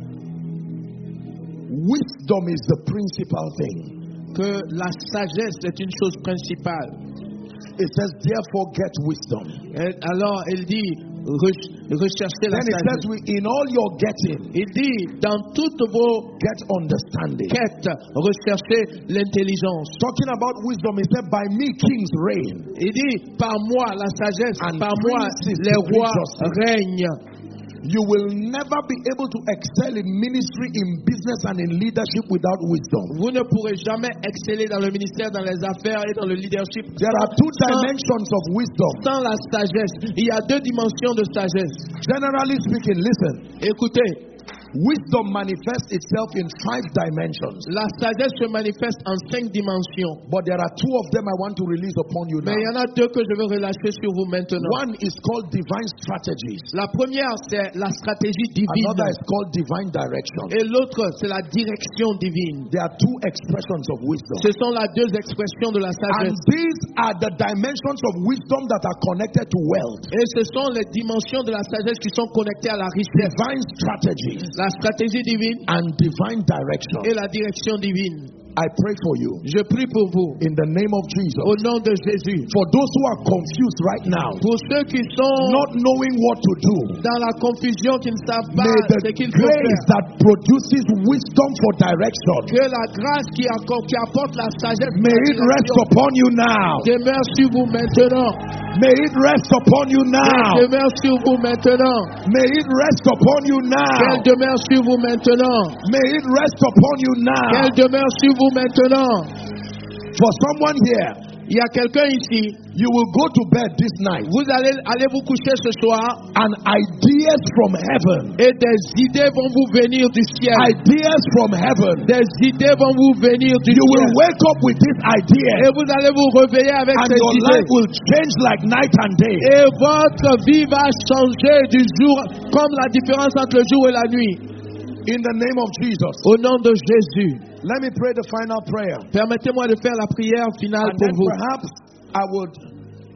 S3: wisdom is the principal thing.
S1: que la sagesse est une chose principale.
S3: It says, therefore get wisdom.
S1: Alors, il dit, recherchez la
S3: Then it says,
S1: sagesse.
S3: in all your getting,
S1: Il dit, dans toutes vos
S3: get understanding.
S1: quêtes, recherchez l'intelligence.
S3: Talking about wisdom, it said, by me kings reign.
S1: Il dit, par moi, la sagesse,
S3: And
S1: par moi,
S3: princes
S1: les rois
S3: rejoice.
S1: règnent.
S3: You will never be able to excel in ministry, in business, and in leadership without wisdom.
S1: Vous ne pourrez jamais exceller dans le ministère, dans les affaires et dans le leadership
S3: There are two dimensions of wisdom.
S1: sans la sagesse. Il y a deux dimensions de sagesse.
S3: Generally speaking, listen,
S1: Écoutez,
S3: wisdom manifests itself in 5 dimensions.
S1: la sagesse se manifeste en 5 dimensions.
S3: But there are 2 of them I want to release upon you
S1: Mais il y
S3: now.
S1: en a 2 que je veux relâcher sur vous maintenant.
S3: One is called divine strategies.
S1: La première, c'est la stratégie divine.
S3: Another is called divine direction.
S1: Et l'autre, c'est la direction divine.
S3: There are 2 expressions of wisdom.
S1: Ce sont les 2 expressions de la
S3: And
S1: sagesse.
S3: these are the dimensions of wisdom that are connected to wealth.
S1: Et ce sont les dimensions de la sagesse qui sont connectées à la richesse.
S3: Divine strategies
S1: La stratégie divine
S3: and divine direction.
S1: et la direction divine.
S3: I pray for you
S1: Je prie pour vous
S3: in the name of Jesus.
S1: au nom de Jésus.
S3: For those who are confused right now,
S1: Pour ceux qui sont
S3: not knowing what to do,
S1: dans la confusion, qui ne savent pas
S3: may
S1: ce
S3: the
S1: qu'il faut
S3: grace
S1: faire,
S3: that produces wisdom for direction,
S1: que la grâce qui apporte la sagesse
S3: may it rest upon you now.
S1: demeure sur vous maintenant.
S3: May it rest upon you now.
S1: Demeure sur vous maintenant.
S3: May it rest upon you now.
S1: Qu'elle demeure sur vous maintenant.
S3: May it rest upon you now.
S1: Qu'elle demeure sur vous maintenant.
S3: For someone here,
S1: Il y a quelqu'un ici,
S3: you will go to bed this night
S1: vous allez vous coucher ce soir
S3: and ideas from heaven,
S1: et des idées vont vous venir du ciel.
S3: ideas from heaven,
S1: Des idées vont vous venir du
S3: you
S1: ciel.
S3: will wake up with this idea
S1: Et vous allez vous réveiller avec
S3: and
S1: ces
S3: your
S1: idées.
S3: life will change like night and day.
S1: Et votre vie va changer du jour, comme la différence entre le jour et la nuit.
S3: In the name of Jesus.
S1: Au nom de Jésus.
S3: Let me pray the final prayer.
S1: Permettez-moi de faire la prière finale
S3: And
S1: pour
S3: then
S1: vous.
S3: perhaps I would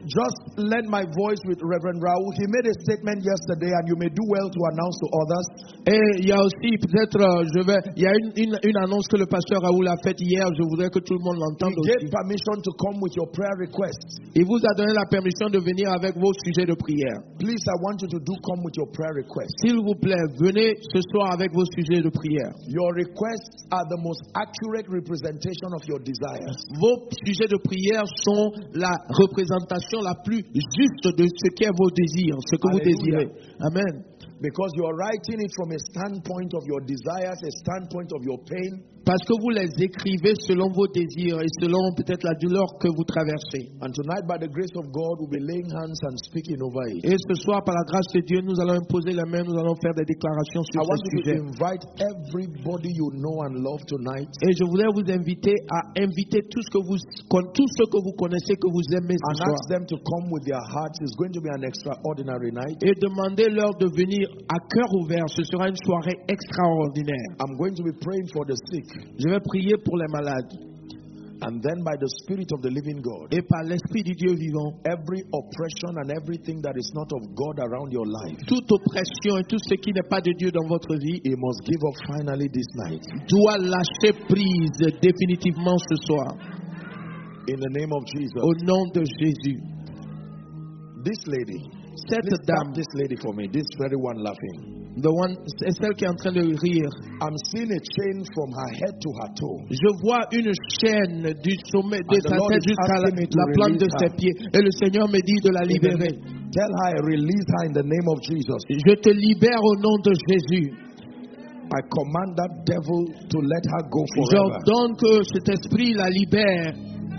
S3: just lend my voice with Reverend Raoul. He made a statement yesterday, and you may do well to announce to others.
S1: Et il y a aussi peut-être, il y a une annonce que le pasteur Raoul a faite hier. Je voudrais que tout le monde l'entende
S3: He gave
S1: aussi.
S3: permission to come with your prayer requests.
S1: Il vous a donné la permission de venir avec vos sujets de prière.
S3: Please, I want you to come with your prayer requests.
S1: S'il vous plaît, venez ce soir avec vos sujets de prière.
S3: Your requests are the most accurate representation of your desires.
S1: Vos sujets de prière sont la représentation la plus juste de ce qu'est vos désirs, ce que vous
S3: Alléluia.
S1: désirez. Amen.
S3: Because you are writing it from a standpoint of your desires, a standpoint of your pain.
S1: Parce que vous les écrivez selon vos désirs et selon peut-être la douleur que vous traversez.
S3: And tonight, by the grace of God, we'll be laying hands and speaking over it.
S1: Et ce soir, par la grâce de Dieu, nous allons imposer les mains, nous allons faire des déclarations sur
S3: I want
S1: ce
S3: you to
S1: sujet.
S3: invite everybody you know and love tonight
S1: Et je voudrais vous inviter à inviter tous ceux que vous connaissez, que vous aimez ce
S3: and
S1: soir.
S3: ask them to come with their hearts. It's going to be an extraordinary night.
S1: Et demandez-leur de venir à cœur ouvert. Ce sera une soirée extraordinaire.
S3: I'm going to be praying for the sick.
S1: Je vais prier pour les malades.
S3: And then by the Spirit of the living God,
S1: Et par l'Esprit du Dieu vivant,
S3: every oppression and everything that is not of God around your life,
S1: toute oppression et tout ce qui n'est pas de Dieu dans votre vie
S3: it must give up finally this night.
S1: doit lâcher prise définitivement ce soir.
S3: In the name of Jesus.
S1: Au nom de Jésus.
S3: This lady,
S1: Cette
S3: please tap
S1: dame,
S3: this lady for me, this very one laughing.
S1: c'est celle qui est en train de rire.
S3: I'm seeing a chain from her head to her toe.
S1: Je vois une chaîne du sommet de
S3: And the
S1: sa
S3: Lord
S1: tête
S3: is
S1: jusqu'à
S3: asking me to
S1: la plante de
S3: release
S1: ses
S3: her.
S1: pieds. Et le Seigneur me dit de la libérer.
S3: Tell her I release her in the name of Jesus.
S1: Je te libère au nom de Jésus.
S3: I command that devil to let her go forever.
S1: J'ordonne que cet esprit la libère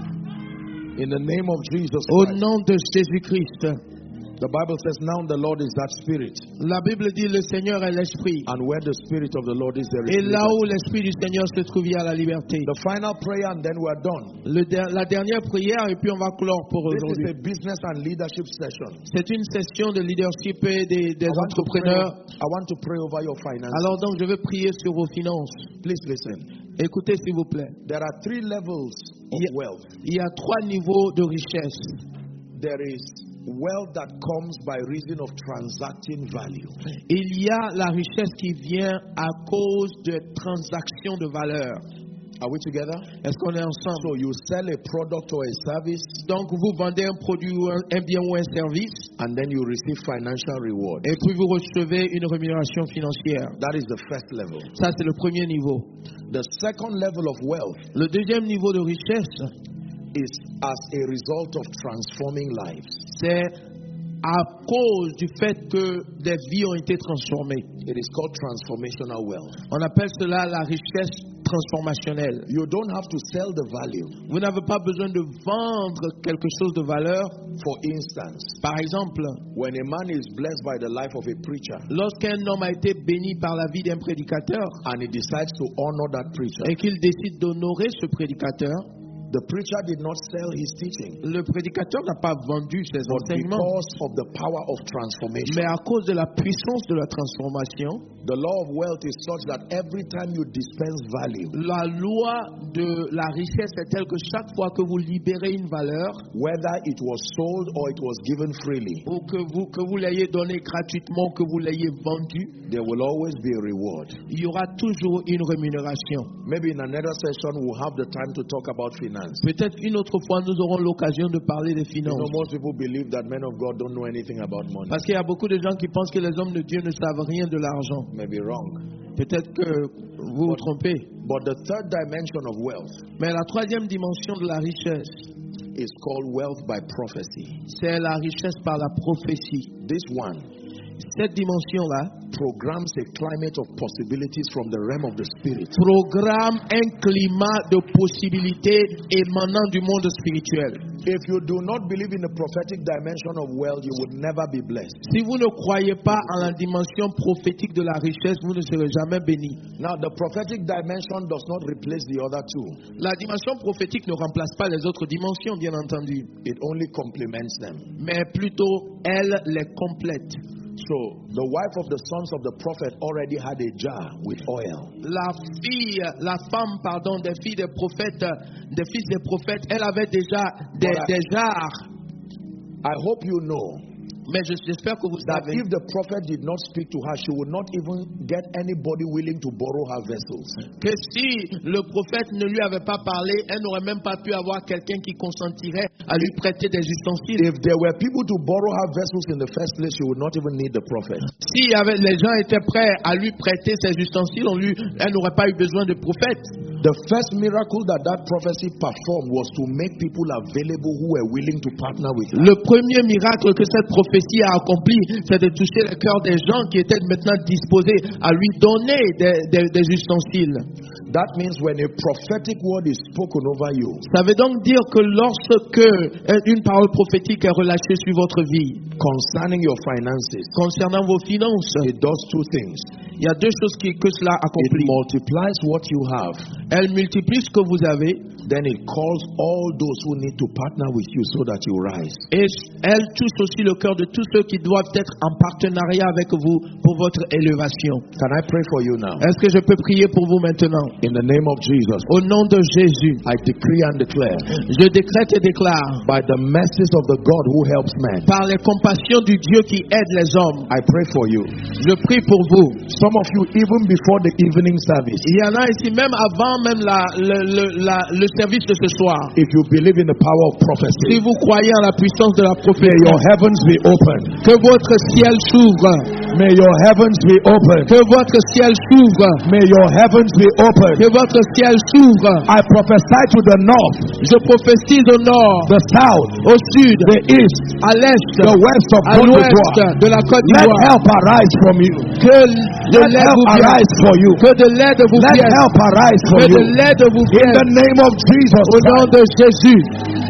S3: In the name of Jesus
S1: au
S3: Christ.
S1: nom de Jésus-Christ.
S3: The Bible says, now the Lord is that Spirit.
S1: La Bible dit le Seigneur est l'esprit.
S3: And where the Spirit of the Lord is, there
S1: Et
S3: is
S1: là où
S3: liberty.
S1: l'esprit du Seigneur se trouve, il y a la liberté.
S3: The final prayer and then we're done.
S1: La dernière prière et puis on va clore pour
S3: This is
S1: aujourd'hui.
S3: a business and leadership session.
S1: C'est une session de leadership et des
S3: I
S1: entrepreneurs.
S3: want to pray over your finances.
S1: Alors donc je vais prier sur vos finances.
S3: Please listen.
S1: Écoutez s'il vous plaît.
S3: There are three levels of wealth.
S1: Il y a 3 niveaux de richesse.
S3: There is wealth that comes by reason of transacting value.
S1: Il y a la richesse qui vient à cause de transactions de valeur.
S3: Are we together?
S1: Est-ce qu'on est ensemble?
S3: So you sell a product or a service
S1: Donc vous vendez un produit, ou un bien ou un service,
S3: and then you receive financial reward.
S1: et puis vous recevez une rémunération financière.
S3: That is the first level.
S1: Ça c'est le premier niveau.
S3: The second level of wealth
S1: Le deuxième niveau de richesse,
S3: is as a result of transforming lives.
S1: c'est à cause du fait que des vies ont été transformées.
S3: It is called transformational wealth.
S1: On appelle cela la richesse transformationnelle.
S3: You don't have to sell the value.
S1: Vous n'avez pas besoin de vendre quelque chose de valeur.
S3: For instance,
S1: Par exemple,
S3: when a man is blessed by the life of a preacher
S1: lorsqu'un homme a été béni par la vie d'un prédicateur
S3: and he decides to honor that preacher,
S1: et qu'il décide d'honorer ce prédicateur,
S3: the preacher did not sell his teaching,
S1: le prédicateur n'a pas vendu ses
S3: but
S1: enseignements,
S3: because of the power of transformation.
S1: mais à cause de la puissance de la transformation,
S3: The law of wealth is such that every time you dispense value,
S1: la loi de la richesse est telle que chaque fois que vous libérez une valeur,
S3: whether it was sold or it was given freely,
S1: ou que vous l'ayez donné gratuitement, que vous l'ayez vendu,
S3: there will always be a reward.
S1: il y aura toujours une rémunération.
S3: Maybe in another session we'll have the time to talk about finance.
S1: Peut-être une autre fois, nous aurons l'occasion de parler des
S3: You know,
S1: finances.
S3: most people believe that men of God don't know anything about money.
S1: Parce qu'il y a beaucoup de gens qui pensent que les hommes de Dieu ne savent rien de l'argent.
S3: Maybe wrong.
S1: Peut-être que vous vous trompez.
S3: But the third dimension of wealth
S1: Mais la troisième dimension de la richesse,
S3: is called wealth by prophecy.
S1: c'est la richesse par la prophétie.
S3: This one
S1: Cette dimension-là
S3: programs a climate of possibilities from the realm of the spirit.
S1: programme un climat de possibilités émanant du monde spirituel.
S3: If you do not believe in the prophetic dimension of wealth, you would never be blessed.
S1: Si vous ne croyez pas en la dimension prophétique de la richesse, vous ne serez jamais béni.
S3: Now, the prophetic dimension does not replace the other two.
S1: La dimension prophétique ne remplace pas les autres dimensions, bien entendu,
S3: It only complements them.
S1: mais plutôt elle les complète.
S3: So, the wife of the sons of the prophet already had a jar with oil.
S1: La femme, des filles des prophètes, des fils des prophètes, elle avait déjà des jarres.
S3: I hope you know
S1: Mais j'espère que vous
S3: that
S1: savez
S3: if the prophet did not speak to her, she would not even get anybody willing to borrow her vessels.
S1: que si le prophète ne lui avait pas parlé, elle n'aurait même pas pu avoir quelqu'un qui consentirait à lui prêter des ustensiles.
S3: If there were people to borrow her vessels in the first place, she would not even need the prophet.
S1: Si les gens étaient prêts à lui prêter ses ustensiles, elle n'aurait pas eu besoin de prophète.
S3: The first miracle that prophecy performed was to make people available who were willing to partner with her.
S1: Le premier miracle que cette prophétie a accompli, c'est de toucher le cœur des gens qui étaient maintenant disposés à lui donner des ustensiles.
S3: That means when a prophetic word is spoken over you,
S1: Ça veut donc dire que lorsque une parole prophétique est relâchée sur votre vie,
S3: concerning your finances,
S1: concernant vos finances,
S3: it does two things.
S1: il y a deux choses que cela
S3: It
S1: accomplit.
S3: multiplies what you have,
S1: Elle multiplie ce que vous avez
S3: then it calls all those who need to partner with you so that you rise.
S1: et elle touche aussi le cœur de tous ceux qui doivent être en partenariat avec vous pour votre élévation.
S3: Can I pray for you now?
S1: Est-ce que je peux prier pour vous maintenant?
S3: In the name of Jesus,
S1: Au nom de Jésus,
S3: I decree and declare,
S1: je décrète et déclare,
S3: by the mercies of the God who helps men,
S1: par les compassions du Dieu qui aide les hommes,
S3: I pray for you.
S1: je prie pour vous.
S3: Some of you, even before the evening service,
S1: Il y en a ici, même avant même le service de ce soir,
S3: if you believe in the power of
S1: si
S3: prophecy,
S1: vous croyez en la puissance de la
S3: may
S1: prophétie,
S3: your heavens be open.
S1: que votre ciel s'ouvre,
S3: May your heavens be open.
S1: que votre ciel s'ouvre,
S3: May your heavens be open.
S1: que votre ciel s'ouvre.
S3: I prophesy to the north,
S1: Je prophétise au nord,
S3: the south,
S1: au sud,
S3: the east,
S1: à l'est,
S3: the west of
S1: à
S3: Côte
S1: l'ouest
S3: d'Ivoire.
S1: de la Côte
S3: Let
S1: d'Ivoire.
S3: help arise from you.
S1: Que de
S3: Let
S1: l'aide
S3: help
S1: vous vienne.
S3: arise for you.
S1: Que de l'aide vous
S3: Let
S1: vienne.
S3: help arise for
S1: Que de
S3: you.
S1: l'aide vous
S3: In
S1: vienne.
S3: the name of Jesus
S1: Au nom
S3: Christ.
S1: de Jésus.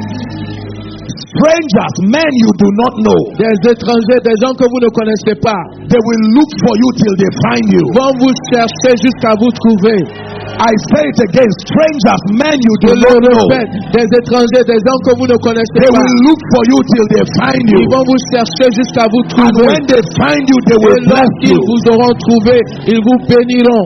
S3: Strangers, men you do not know,
S1: Des étrangers, des gens que vous ne connaissez pas,
S3: they will look for you till they find you.
S1: vont vous chercher jusqu'à vous trouver.
S3: I say it again, strangers, men you do
S1: Je
S3: not
S1: le
S3: know,
S1: répète, des étrangers, des gens que vous ne connaissez
S3: they
S1: pas,
S3: will look for you till they find you.
S1: ils vont vous chercher jusqu'à vous
S3: And
S1: trouver.
S3: when they find you, they
S1: Et
S3: will bless
S1: lorsqu'ils
S3: you.
S1: vous auront trouvé, ils vous béniront.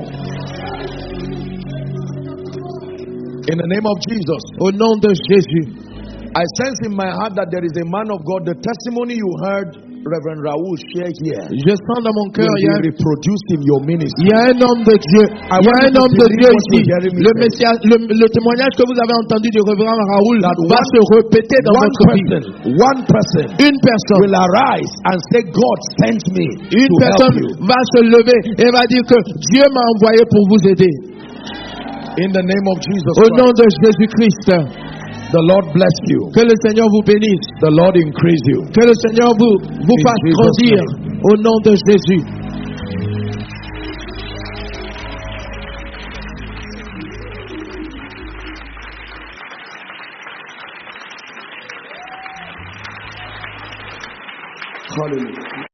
S3: In the name of Jesus,
S1: Au nom de Jésus.
S3: I sense in my heart that there is a man of God. The testimony you heard Reverend Raoul share here
S1: Je sens dans mon cœur,
S3: will
S1: il y a
S3: be reproduced in your ministry.
S1: Il y a un homme de Dieu. Il y a un homme de Dieu ici. Le témoignage que vous avez entendu du révérend Raoul va se répéter dans votre vie.
S3: One person
S1: Une personne,
S3: will arise and say, God sent me
S1: une
S3: to help
S1: personne
S3: you.
S1: va se lever et va dire que Dieu m'a envoyé pour vous aider.
S3: In the name of Jesus
S1: Au
S3: Christ.
S1: nom de Jésus-Christ,
S3: The Lord bless you.
S1: que le Seigneur vous bénisse.
S3: The Lord increase you.
S1: Que le Seigneur vous
S3: In
S1: fasse
S3: Jesus'
S1: grandir. Au nom de Jésus.
S3: Hallelujah.